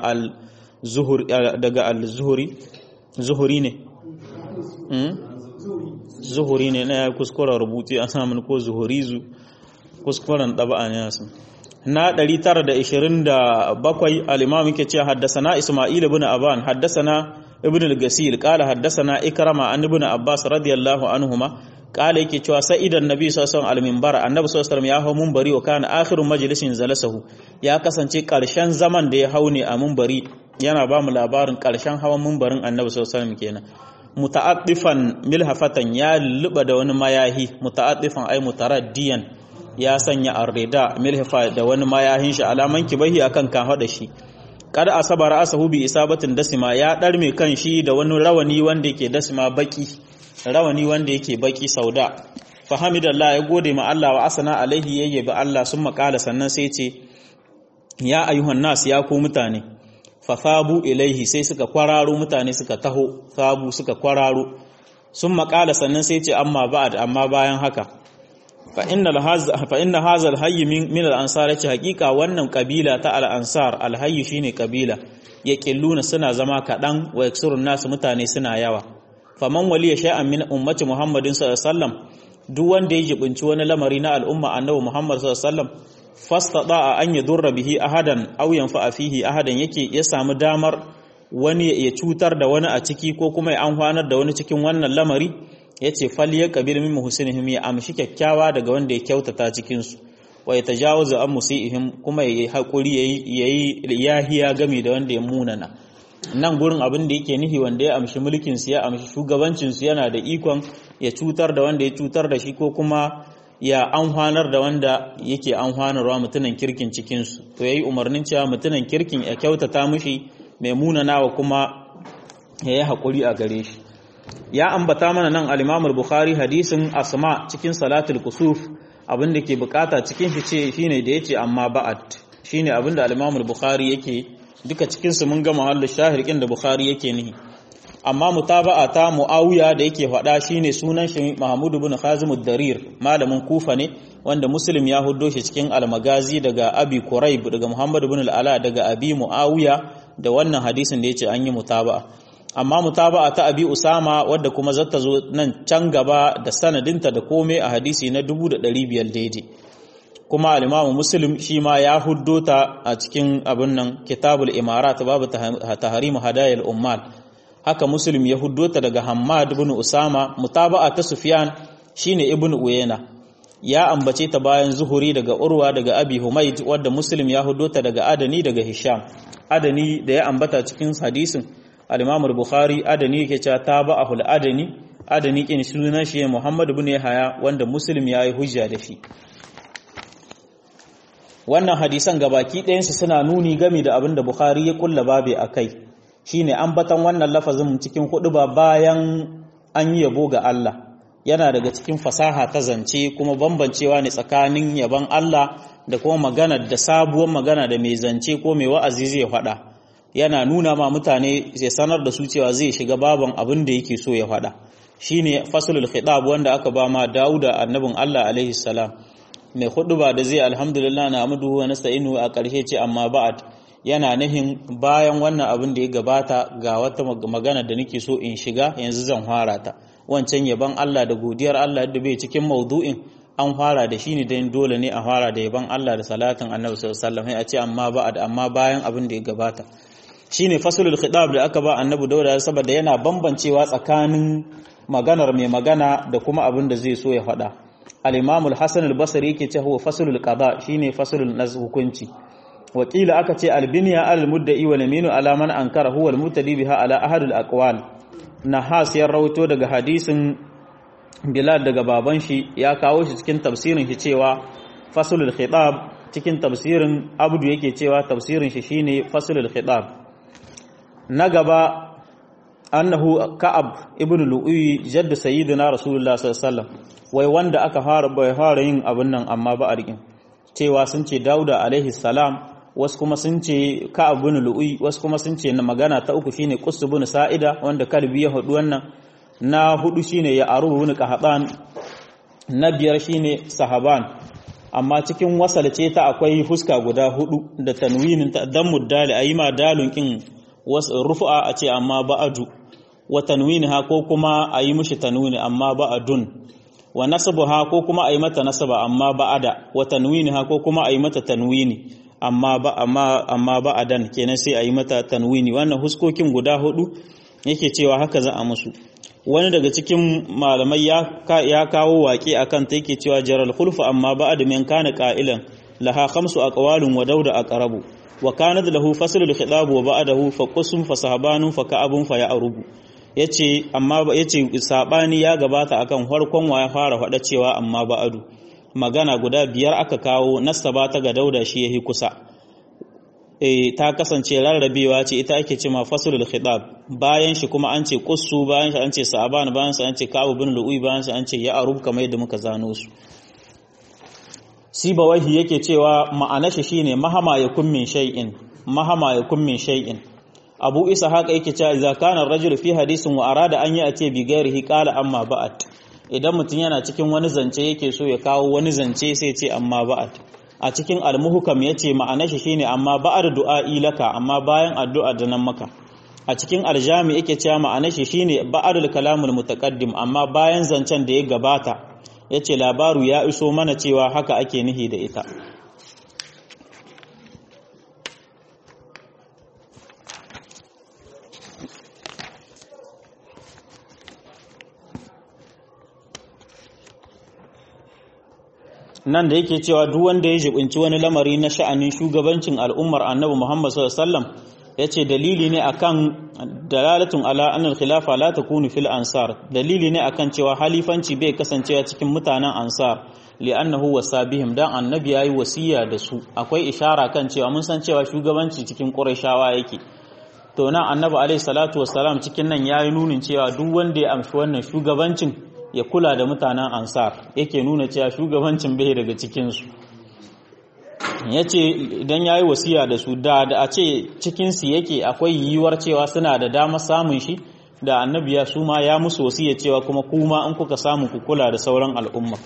zuhuri ne zuhuri ne na kuskura rubutu a samun ko zuhurizu kuskuren ɗaba'a ne nasu. Na 927 al-imam yake cewa haddasana Isma'il ibn Aban haddasana ibn al-Gasil qala haddasana Ikrama an ibn Abbas radiyallahu anhuma qala yake cewa sa'idan nabi sallallahu alaihi wasallam al-minbar annabi sallallahu alaihi wasallam ya hawo minbari wa kana akhiru majlisin jalasahu ya kasance karshen zaman da ya haune a minbari yana ba mu labarin karshen hawan minbarin annabi sallallahu alaihi wasallam kenan muta'addifan milhafatan ya luba da wani mayahi muta'addifan ay mutaraddiyan ya sanya arrida milhafa da wani mayahin shi alaman kibahi akan kan hada shi kada asaba ra'sahu bi isabatin dasima ya darme kan shi da wani rawani wanda yake dasima baki rawani wanda yake baki sauda fahamidallah ya gode ma Allah wa asana alaihi yayyabi Allah sun makala sannan sai ce ya ayyuhan nas ya ku mutane fafabu ilaihi sai suka kwararo mutane suka taho sabu suka kwararo sun makala sannan sai ce amma ba'd amma bayan haka fa inna hazal hayy min al-ansar ce hakika wannan kabila ta al-ansar al-hayy shine kabila yaqilluna suna zama kadan wa yaksurun nas mutane suna yawa faman waliya shay'an min ummati muhammadin sallallahu alaihi wasallam duk wanda ya jibinci wani lamari na al'umma annabi muhammad sallallahu alaihi wasallam fastata'a an yadurra bihi ahadan aw yanfa'a fihi ahadan yake ya samu damar wani ya cutar da wani a ciki ko kuma ya amfanar da wani cikin wannan lamari yace fal ya qabil min muhsinihim ya amshi kyakkyawa daga wanda ya kyautata cikin su wa ya tajawazu an musiihim kuma yayi hakuri yayi yahiya game da wanda ya munana nan gurin abin da yake nihi wanda ya amshi mulkin su ya amshi shugabancin su yana da ikon ya cutar da wanda ya cutar da shi ko kuma ya amfanar da wanda yake amfanarwa mutunan kirkin cikinsu to yayi umarnin cewa mutunan kirkin ya kyautata mishi mai munanawa kuma yayi hakuri a gare shi ya ambata mana nan al-Imam al-Bukhari hadisin Asma cikin salatul kusuf abinda ke bukata cikin shi ce shine da yace amma ba'at shine abinda al-Imam al-Bukhari yake duka cikin su mun ga mahallin shahirkin da Bukhari yake nihi amma mutaba'a ta Muawiya da yake faɗa shine sunan shi Mahmud ibn Khazim ad-Darir malamin Kufa ne wanda Muslim ya huddo shi cikin al-Magazi daga Abi Quraib daga Muhammad ibn al-Ala daga Abi Muawiya da wannan hadisin da yace an yi mutaba'a amma mutaba'a ta Abi Usama wadda kuma zata zo nan can gaba da sanadinta da komai a hadisi na 1500 daidai kuma al-Imam Muslim shi ma ya huddo ta a cikin abin nan Kitabul Imarat babu tahrim hadayil ummal haka Muslim ya huddo ta daga Hammad ibn Usama mutaba'a ta Sufyan shine Ibn Uyayna ya ambace ta bayan Zuhuri daga Urwa daga Abi Humayd wanda Muslim ya huddo ta daga Adani daga Hisham Adani da ya ambata cikin hadisin al-Imam al-Bukhari Adani yake cewa taba'ahu al-Adani Adani kin sunan shi Muhammad ibn Yahya wanda Muslim ya yi hujja da shi wannan hadisan gabaki ɗayansu suna nuni game da abin da Bukhari ya kulla babe akai shine ambatan wannan lafazin cikin huɗuba bayan an yi yabo ga Allah yana daga cikin fasaha ta zance kuma bambancewa ne tsakanin yabon Allah da kuma magana da sabuwar magana da mai zance ko mai wa'azi zai faɗa yana nuna ma mutane zai sanar da su cewa zai shiga baban abin da yake so ya faɗa shine faslul khitab wanda aka ba ma Dauda annabin Allah alaihi salam mai huɗuba da zai alhamdulillah na amdu wa nasta'inu a ƙarshe ce amma ba'ad yana nahin bayan wannan abin da ya gabata ga wata magana da nake so in shiga yanzu zan fara ta wancan yaban Allah da godiyar Allah da bai cikin maudu'in an fara da shi ne dan dole ne a fara da yaban Allah da salatin Annabi sallallahu alaihi wasallam a ce amma ba'ad amma bayan abin da ya gabata shine faslul khitab da aka ba Annabi Dawud saboda yana bambancewa tsakanin maganar mai magana da kuma abin da zai so ya faɗa al-Imam al-Hasan al-Basri yake cewa faslul qada shine faslul hukunci wakila aka ce albiniya al-mudda'i wal yaminu ala man ankara huwa al-mutadi biha ala ahad al-aqwal nahas ya rawato daga hadisin Bilal daga baban shi ya kawo shi cikin tafsirin shi cewa faslul khitab cikin tafsirin Abdu yake cewa tafsirin shi shine faslul khitab na gaba annahu Ka'ab ibn Lu'ay jadd sayyidina Rasulullah sallallahu alaihi wasallam wai wanda aka fara yin abin nan amma ba a rikin cewa sun ce Dauda alaihi salam wasu kuma sun ce Ka'ab bin Lu'ay wasu kuma sun ce na magana ta uku shine Qus bin Sa'ida wanda Kalbi ya hudu wannan na hudu shine ya Aru bin Qahtan na biyar shine Sahaban amma cikin wasalce ta akwai huska guda hudu da tanwinin ta dammud dal ayima dalun kin rufu'a a ce amma ba'adu wa tanwinha ko kuma ayi mishi tanwini amma ba'adun wa nasbuha ko kuma ayi mata nasaba amma ba'ada wa tanwinha ko kuma ayi mata tanwini amma ba'adan kenan sai ayi mata tanwini. wannan huskokin guda hudu yake cewa haka za a musu. wani daga cikin malamai ya kawo waƙe akan ta yake cewa jaral khulfu amma ba'ad min kana qa'ilan laha khamsu aqwalun wa dauda aqrabu wa kanat lahu faslul khitab wa ba'dahu fa qusum fa sahabanun fa ka'abun fa ya'rubu. yace sabani ya gabata akan farkon wa ya fara faɗa cewa amma ba'adu. magana guda biyar aka kawo nasaba ta ga dauda shi yahi kusa. ta kasance rarrabewa ce ita ake cewa faslul khitab, bayan shi kuma an ce qussu, bayan shi an ce sahaban, bayan shi an ce ka'ab bin lu'uy, bayan shi an ce ya'rub kamar yadda muka zano su. Sibawahi yake cewa ma'anar shi shine mahama yakun min shay'in. Abu Isa haka yake cewa idza kana ar-rajul fi hadisin wa arada an ya'ti bi ghairihi qala amma ba'd. idan mutum yana cikin wani zance yake so ya kawo wani zance sai ce amma ba'd. a cikin al-muhkam yace ma'anar shi shine amma ba'd du'a'i laka, amma bayan addu'a da nan maka. a cikin al-jami yake cewa ma'anar shi shine ba'dul kalamul mutaqaddim, amma bayan zancen da ya gabata. yace labaru ya iso mana cewa haka ake nihi da ita. nan da yake cewa duk wanda ya jibinci wani lamari na sha'anin shugabancin al'ummar annabi Muhammad sallallahu alaihi wasallam yace dalili ne akan dalalatun ala annal khilafa la takunu fil ansar, dalili ne akan cewa halifanci bai kasancewa cikin mutanen ansar li'annahu wasabihim, dan annabi yayi wasiya da su. akwai ishara kan cewa mun san cewa shugabanci cikin qurayshawa yake, to nan annabi alaihi salatu wassalam cikin nan yayi nunin cewa duk wanda ya amshi wannan shugabancin ya kula da mutanen ansar, yake nuna cewa shugabancin bai daga cikin su. yace idan yayi wasiya da su da a ce cikin su yake akwai yiwuwar cewa suna da dama samun shi, da annabi ya su ma ya musu wasiya cewa kuma kuma in kuka samu ku kula da sauran al'umma.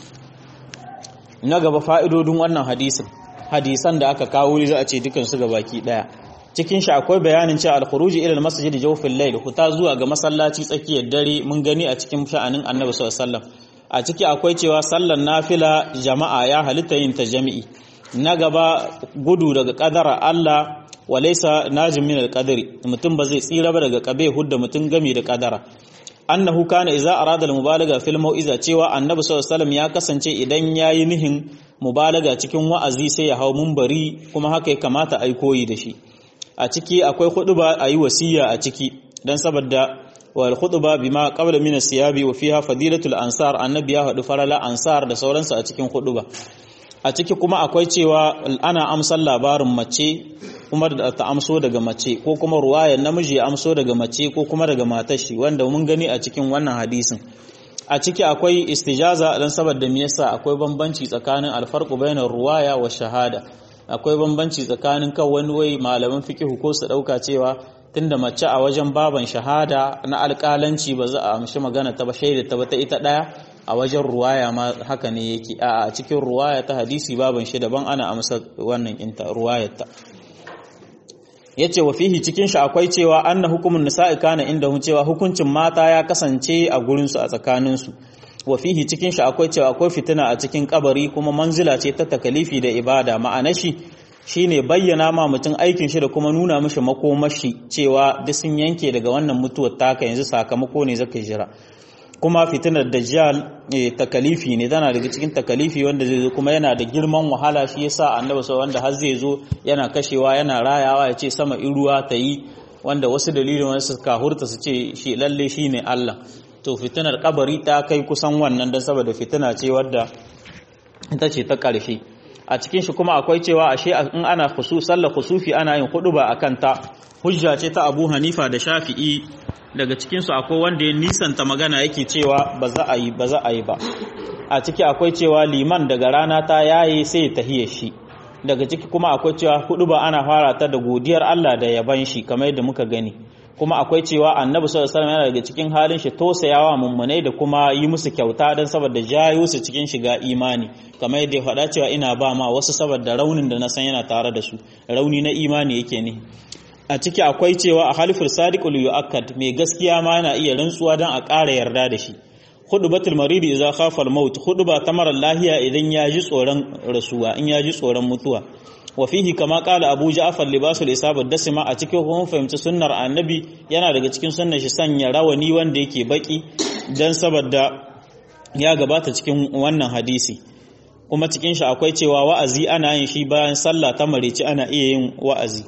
na gaba fa'idodin wannan hadisan da aka kawo za a ce dukan su gabaki daya. cikin shi akwai bayanin cewa al-khuruj ila al-masjid jawfil layl, huta zuwa ga masallaci tsakiyar dare, mun gani a cikin sha'anin annabi sallallahu alaihi wasallam. a ciki akwai cewa sallar nafila jama'a ya halitta yin ta jami'i. na gaba gudu daga kadara Allah walaysa najim min al-qadri, mutum ba zai tsira ba daga kabe hudda mutum gami da kadara. annahu kana idza arada al-mubalaga fil mau'iza, cewa annabi sallallahu alaihi wasallam ya kasance idan yayi nihin mubalaga cikin wa'azi sai ya hau munbari, kuma haka ya kamata ai koyi da shi. a ciki akwai khutba ayi wasiya a ciki, dan saboda wal khutba bima qabla min as-siyabi wa fiha fadilatul ansar, annabi ya hadu farala ansar da sauransu a cikin khutba. a ciki kuma akwai cewa ana amsar labarin mace, Umar da ta amso daga mace, ko kuma ruwayar namiji ya amso daga mace ko kuma daga matar shi, wanda mun gani a cikin wannan hadisin. a ciki akwai istijaza, dan saboda me yasa akwai bambanci tsakanin alfarqu bainar ruwaya wa shahada. akwai bambanci tsakanin kan wani wai malaman fiqh ko su dauka cewa tunda mace a wajen baban shahada na alƙalanci ba za a amshi magana ta ba, shaida ta ba ta ita daya, a wajen ruwaya ma haka ne yake. a cikin ruwaya ta hadisi baban shi daban ana amsa wannan inta ruwayar ta. yace wa fihi, cikin shi akwai cewa anna hukumun nisa'i kana inda cewa hukuncin mata ya kasance a gurin su a tsakanin su. wa fihi, cikin shi akwai cewa akwai fitina a cikin kabari, kuma manzila ce ta takalifi da ibada. ma'ana shi shine bayyana ma mutum aikin shi da kuma nuna mishi makomashi cewa duk sun yanke daga wannan mutuwar taka, yanzu sakamako ne zaka jira. kuma fitinar dajjal takalifi ne, tana daga cikin takalifi wanda zai zo kuma yana da girman wahala. shi yasa annabi sallallahu wanda har zai zo yana kashewa yana rayawa ya ce sama in ruwa ta yi, wanda wasu dalilin wasu kahurta su ce shi lalle shine Allah. to fitinar kabari ta kai kusan wannan, dan saboda fitina ce wadda ita ce ta ƙarshe. a cikin shi kuma akwai cewa ashe in ana sallar khusufi ana yin huduba akan ta, hujja ce ta Abu Hanifa da Shafi'i. daga cikin su akwai wanda ya nisanta magana yake cewa ba za a yi ba. a ciki akwai cewa liman daga rana ta yayi sai ya tahiye shi. daga ciki kuma akwai cewa huduba ana fara ta da godiyar Allah da yaban shi kamar yadda muka gani. kuma akwai cewa annabi sallallahu alaihi wasallam yana daga cikin halin shi tausayawa mummunai da kuma yi musu kyauta dan saboda jayo su cikin shiga imani, kamar yadda ya faɗa cewa ina ba ma wasu saboda raunin da na san yana tare da su, rauni na imani yake ne. a ciki akwai cewa a halifur sadiqul yu'akkad, mai gaskiya ma yana iya rantsuwa dan a ƙara yarda da shi. khudbatul marid idza khafa al-maut khudba ta mara lahiya idan ya ji tsoron rasuwa in ya ji tsoron mutuwa wa fihi kama qala abu ja'far libasul isabat dasima a cikin kun fahimci sunnar annabi yana daga cikin sunnar shi sanya rawani wanda yake baki dan saboda ya gabata cikin wannan hadisi kuma cikin shi akwai cewa wa'azi ana yin shi bayan sallah ta marici ana iya yin wa'azi.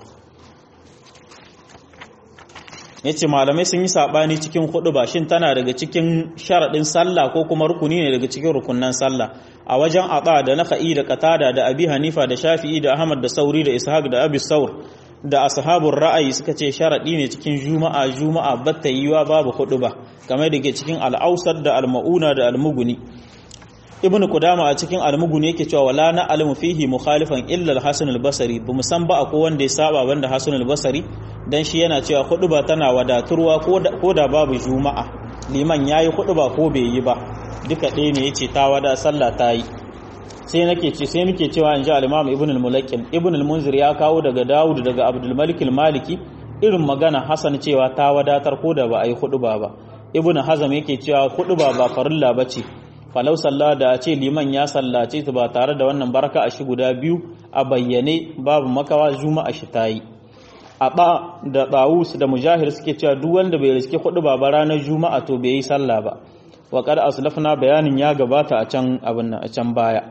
Yace malamai sun yi sabani cikin huduba shin tana daga cikin sharadin sallah ko kuma rukuni ne daga cikin rukunnan sallah a wajen Aba da Nakhai da Qatada da Abi Hanifa da Shafi'i da Ahmad da Sauri da Ishaq da Abi Saur da ashabul ra'ayi suka ce sharadi ne cikin juma'a batta yiwa babu huduba kamar da ke cikin al-Awsat da al-Mauna da al-Mughni. Ibn Qudama a cikin al-Mughni yake cewa wala na alimu fihi mukhalifan illa al-Hasan al-Basri bu musan ba akwai wanda ya saba banda Hasan al-Basri dan shi yana cewa huduba tana wadaturwa ko da babu juma'a liman yayi huduba ko bai yi ba duka ɗaya ne yace ta wada sallah ta yi sai nake cewa in ji al-Imam Ibn al-Mulaqqin Ibn al-Munzir ya kawo daga Dawud daga Abdul Malik al-Maliki irin magana Hasan cewa ta wadatar ko da ba a yi huduba ba. Ibn Hazm yake cewa huduba ba farilla bace falau sallah da a ce liman ya sallace ta ba tare da wannan baraka a shi guda biyu a bayyane babu makawa juma'a shi ta yi. Aba da Tawus da Mujahir suke cewa duk wanda bai riske huduba ba ranar juma'a to bai yi sallah ba wa qad aslafna bayanin ya gabata a can baya.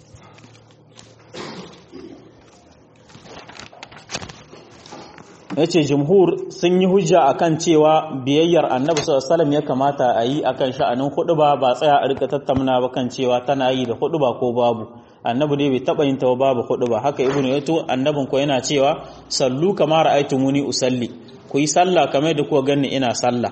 Yace jumhur sun yi hujja akan cewa biyayyar Annabi sallallahu alaihi wasallam ya kamata a yi akan sha'anin huduba ba tsaya a rika tattauna ba kan cewa tana yi da huduba ko babu. Annabi dai bai taba yin ta babu huduba haka Ibnu Yato annabin ko yana cewa sallu kama ra'aytumuni usalli ku yi sallah kamar da kuka ganni ina sallah.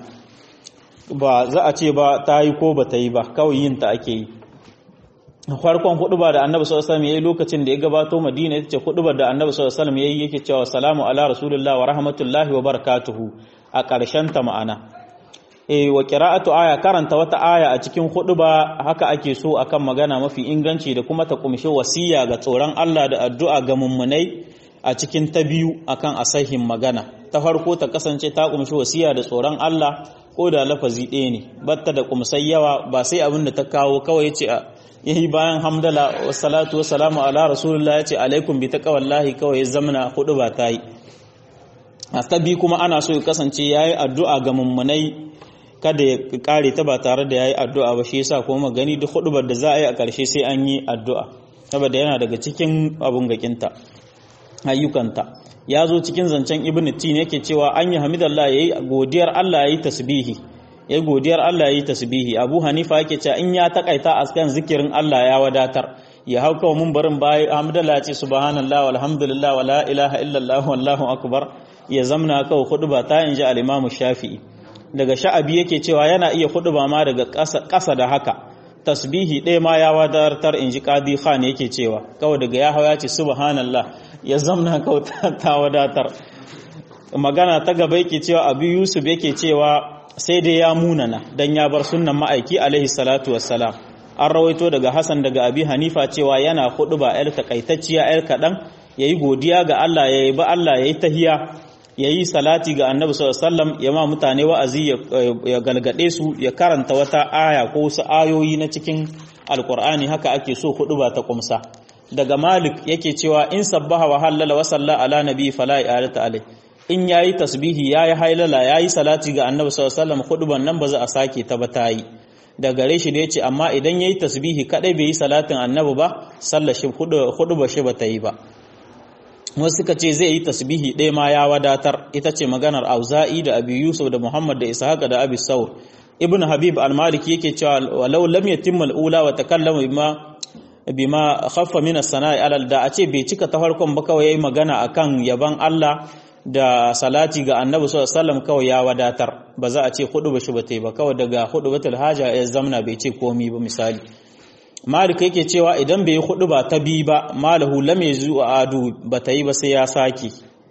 Ba za a ce ba ta yi ko ba ta yi ba kawai yin ta ake yi. Farkon huduba da Annabi sallallahu alaihi wasallam yayi lokacin da ya gabato Madina ita ce hudubar da Annabi sallallahu alaihi wasallam yayi yake cewa salamu ala rasulillah wa rahmatullahi wa barakatuhu a ƙarshen ta ma'ana. Wa qira'atu aya karanta wata aya a cikin huduba haka ake so akan magana mafi inganci da kuma ta kumshi wasiya ga tsoron Allah da addu'a ga mummunai a cikin ta biyu akan asahin magana. Ta farko ta kasance ta kumshi wasiya da tsoron Allah ko da lafazi ɗaya ne batta da kumsai yawa ba sai abin da ta kawo kawai yace yayi bayan hamdala wassalatu wassalamu ala rasulillah yace alaikum bi taqwallahi kawai zamana hudu ba tayi astabi kuma ana so ya kasance yayi addu'a ga mummunai kada ya kare ta ba tare da yayi addu'a ba shi yasa kuma gani duk hudubar da za a yi a karshe sai an yi addu'a saboda yana daga cikin abun gakinta ayyukanta ya zo cikin zancen ibnu tin yake cewa an yi hamidallah yayi godiyar Allah yayi tasbihi ya godiyar Allah yi tasbihi Abu Hanifa yake cewa in ya takaita askan zikirin Allah ya wadatar ya hauka mun barin bayi alhamdulillah ce subhanallah walhamdulillah wala ilaha illallah wallahu akbar ya zamna kawai khutba ta inji al-Imam Shafi'i daga Sha'abi yake cewa yana iya khutba ma daga ƙasa da haka tasbihi ɗaya ma ya wadatar inji Qadi Khan yake cewa kawai daga ya hawa ce subhanallah ya zamna kawai ta wadatar magana ta gaba yake cewa Abu Yusuf yake cewa sai dai ya munana dan ya bar sunnan ma'aiki alaihi salatu wassalam an rawaito daga Hassan daga Abi Hanifa cewa yana huduba yar takaitacciya yar kadan yayi godiya ga Allah yayi ba Allah yayi tahiya yayi salati ga Annabi sallallahu alaihi wasallam ya ma mutane wa'azi ya galgade su ya karanta wata aya ko wasu ayoyi na cikin alqur'ani haka ake so huduba ta kumsa daga Malik yake cewa in sabbaha wa halala wa salla ala nabi fala i'adata alai in yayi tasbihi yayi hailala yayi salati ga Annabi sallallahu alaihi wasallam khutban nan ba za a sake ta ba tayi da gare shi da yace amma idan yayi tasbihi kadai bai yi salatin Annabi ba sallar shi khutba shi ba ta yi ba wasu suka ce zai yi tasbihi ɗaya ma ya wadatar ita ce maganar Auza'i da Abi Yusuf da Muhammad da Ishaq da Abi Saur Ibn Habib al-Maliki yake cewa walau lam yatimma al-ula wa takallama bima khaffa min as-sana'i alal da a ce bai cika ta farkon ba kawai yayi magana akan yaban Allah da salati ga Annabi sallallahu alaihi wasallam kawai ya wadatar ba za a ce hudu ba shi ba tai ba kawai daga hudubatul haja ya zamna bai ce komai ba misali Malik yake cewa idan bai yi hudu ba ta bi ba malahu lam yazu adu ba ta yi ba sai ya saki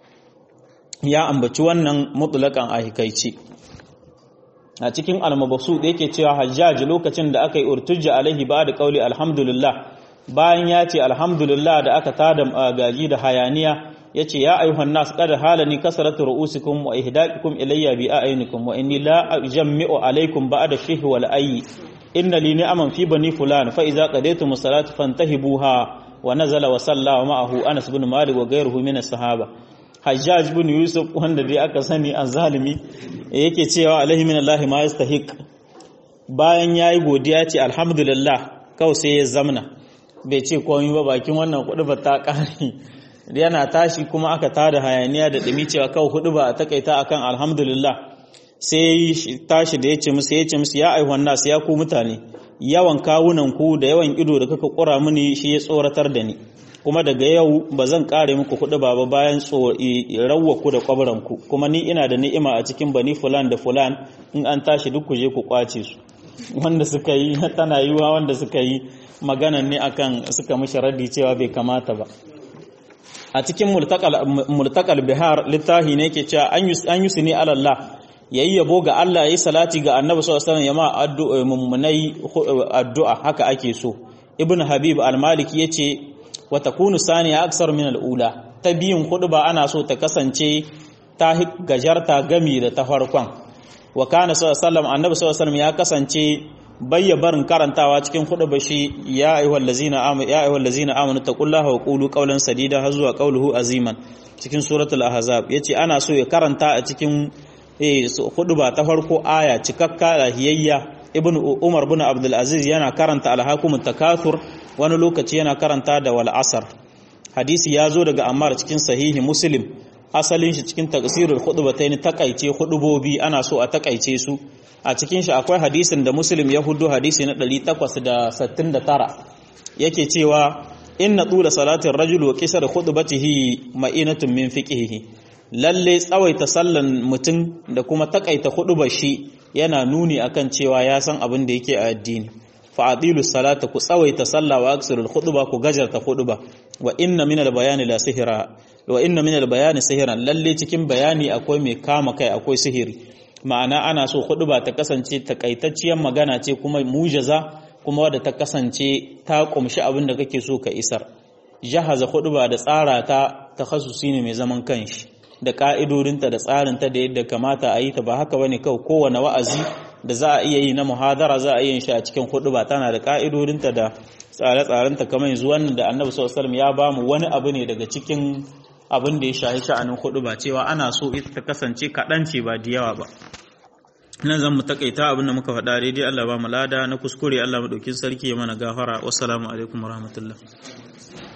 ya ambaci wannan mutlaqan a hikaici a cikin al-mabsut yake cewa Hajjaj lokacin da aka yi urtujja alaihi ba da qauli alhamdulillah bayan ya ce alhamdulillah da aka tada gaji da hayaniya yace ya ayyuhan nas qad halani kasratu ru'usikum wa ihdaqikum ilayya bi a'yunikum wa inni la ajammi'u alaykum ba'da shihhi wal ayyi inna li ni'aman fi bani fulan fa idza qadaytum as-salata fantahibuha wa nazala wa salla wa ma'ahu Anas bin Malik wa ghayruhu min as-sahaba. Hajjaj bin Yusuf wanda dai aka sani azzalimi yake cewa alaihi min Allah ma yastahiq, bayan yayi godiya ce alhamdulillah kawai sai ya zamna bai ce komai ba, bakin wannan kudu ba ta kare yana tashi kuma aka tada hayaniya da dumi cewa kawai hudu ba a takaita akan alhamdulillah. sai tashi da yace musu ya ayyuhan nas, ya ku mutane, yawan kawunan ku da yawan ido da kaka kura mini shi ya tsoratar da ni, kuma daga yau ba zan kare muku hudu ba bayan rawwa ku da kwabran ku, kuma ni ina da ni'ima a cikin bani fulan da fulan, in an tashi duk ku je ku kwace su. Wanda suka yi tana yiwa wanda suka yi maganan ne akan suka mishi raddi cewa bai kamata ba. A cikin multaqal bihar littahi ne yake cewa an yusni ala Allah, yayi yabo ga Allah, yayi salati ga Annabi sallallahu alaihi wasallam, yama addu'a mummunai addu'a, haka ake so. Ibn Habib al-Maliki yace wa takunu saniya aksar min al-ula, ta biyun khutba ana so ta kasance ta gajarta gami da ta farkon. Wa kana sallallahu alaihi wasallam, Annabi sallallahu alaihi wasallam ya kasance bayya barin karantawa cikin khutba shi ya ayyuhallazina amanu taqullaha wa qulu qawlan sadida har zuwa qawluhu aziman cikin suratul ahzab. Yace ana so ya karanta a cikin khutba ta farko aya cikakka lahiyayya. Ibn Umar bin Abdul Aziz yana karanta alhakumut takathur, wani lokaci yana karanta da wal asr. Hadisi ya zo daga Ammar cikin sahihi Muslim, asalin shi cikin tafsirul khutbatayn, takaice khutbobi ana so a takaice su. A cikin shi akwai hadisin da Muslim ya hudu, hadisi na 869 yake cewa inna tula salatin rajul wa qisar khutbatihi ma'inatun min fiqhihi, lalle tsawaita sallan mutum da kuma takaita khutbar shi yana nuni akan cewa ya san abin da yake a addini. Fa adilu salata, ku tsawaita sallah, wa aksirul khutba, ku gajarta khutba. Wa inna min al-bayani la sihra, wa inna min al-bayani sihran, lalle cikin bayani akwai mai kama kai, akwai sihiri. Ma'ana ana so khutba ta kasance takaitacciyar magana ce kuma mujaza, kuma wadda ta kasance ta kumshi abin da kake so ka isar. Jahaza khutba da tsara ta takhassusi ne mai zaman kanshi, da ka'idodinta da tsarinta da yadda kamata a yi ta, ba haka bane kawai kowane wa'azi da za a iya yi na muhadara za a iya yin shi a cikin khutba, tana da ka'idodinta da tsare-tsarenta. Kamar yanzu wannan da Annabi sallallahu alaihi wasallam ya bamu wani abu ne daga cikin abin da ya shahi sha'anin khutba, cewa ana so ita ta kasance kaɗan ce ba da yawa ba. Nan zan mu takaita abin da muka faɗa daidai, Allah ba mu lada, na kuskure Allah madaukin sarki ya mana gafara. Wassalamu alaikum warahmatullahi.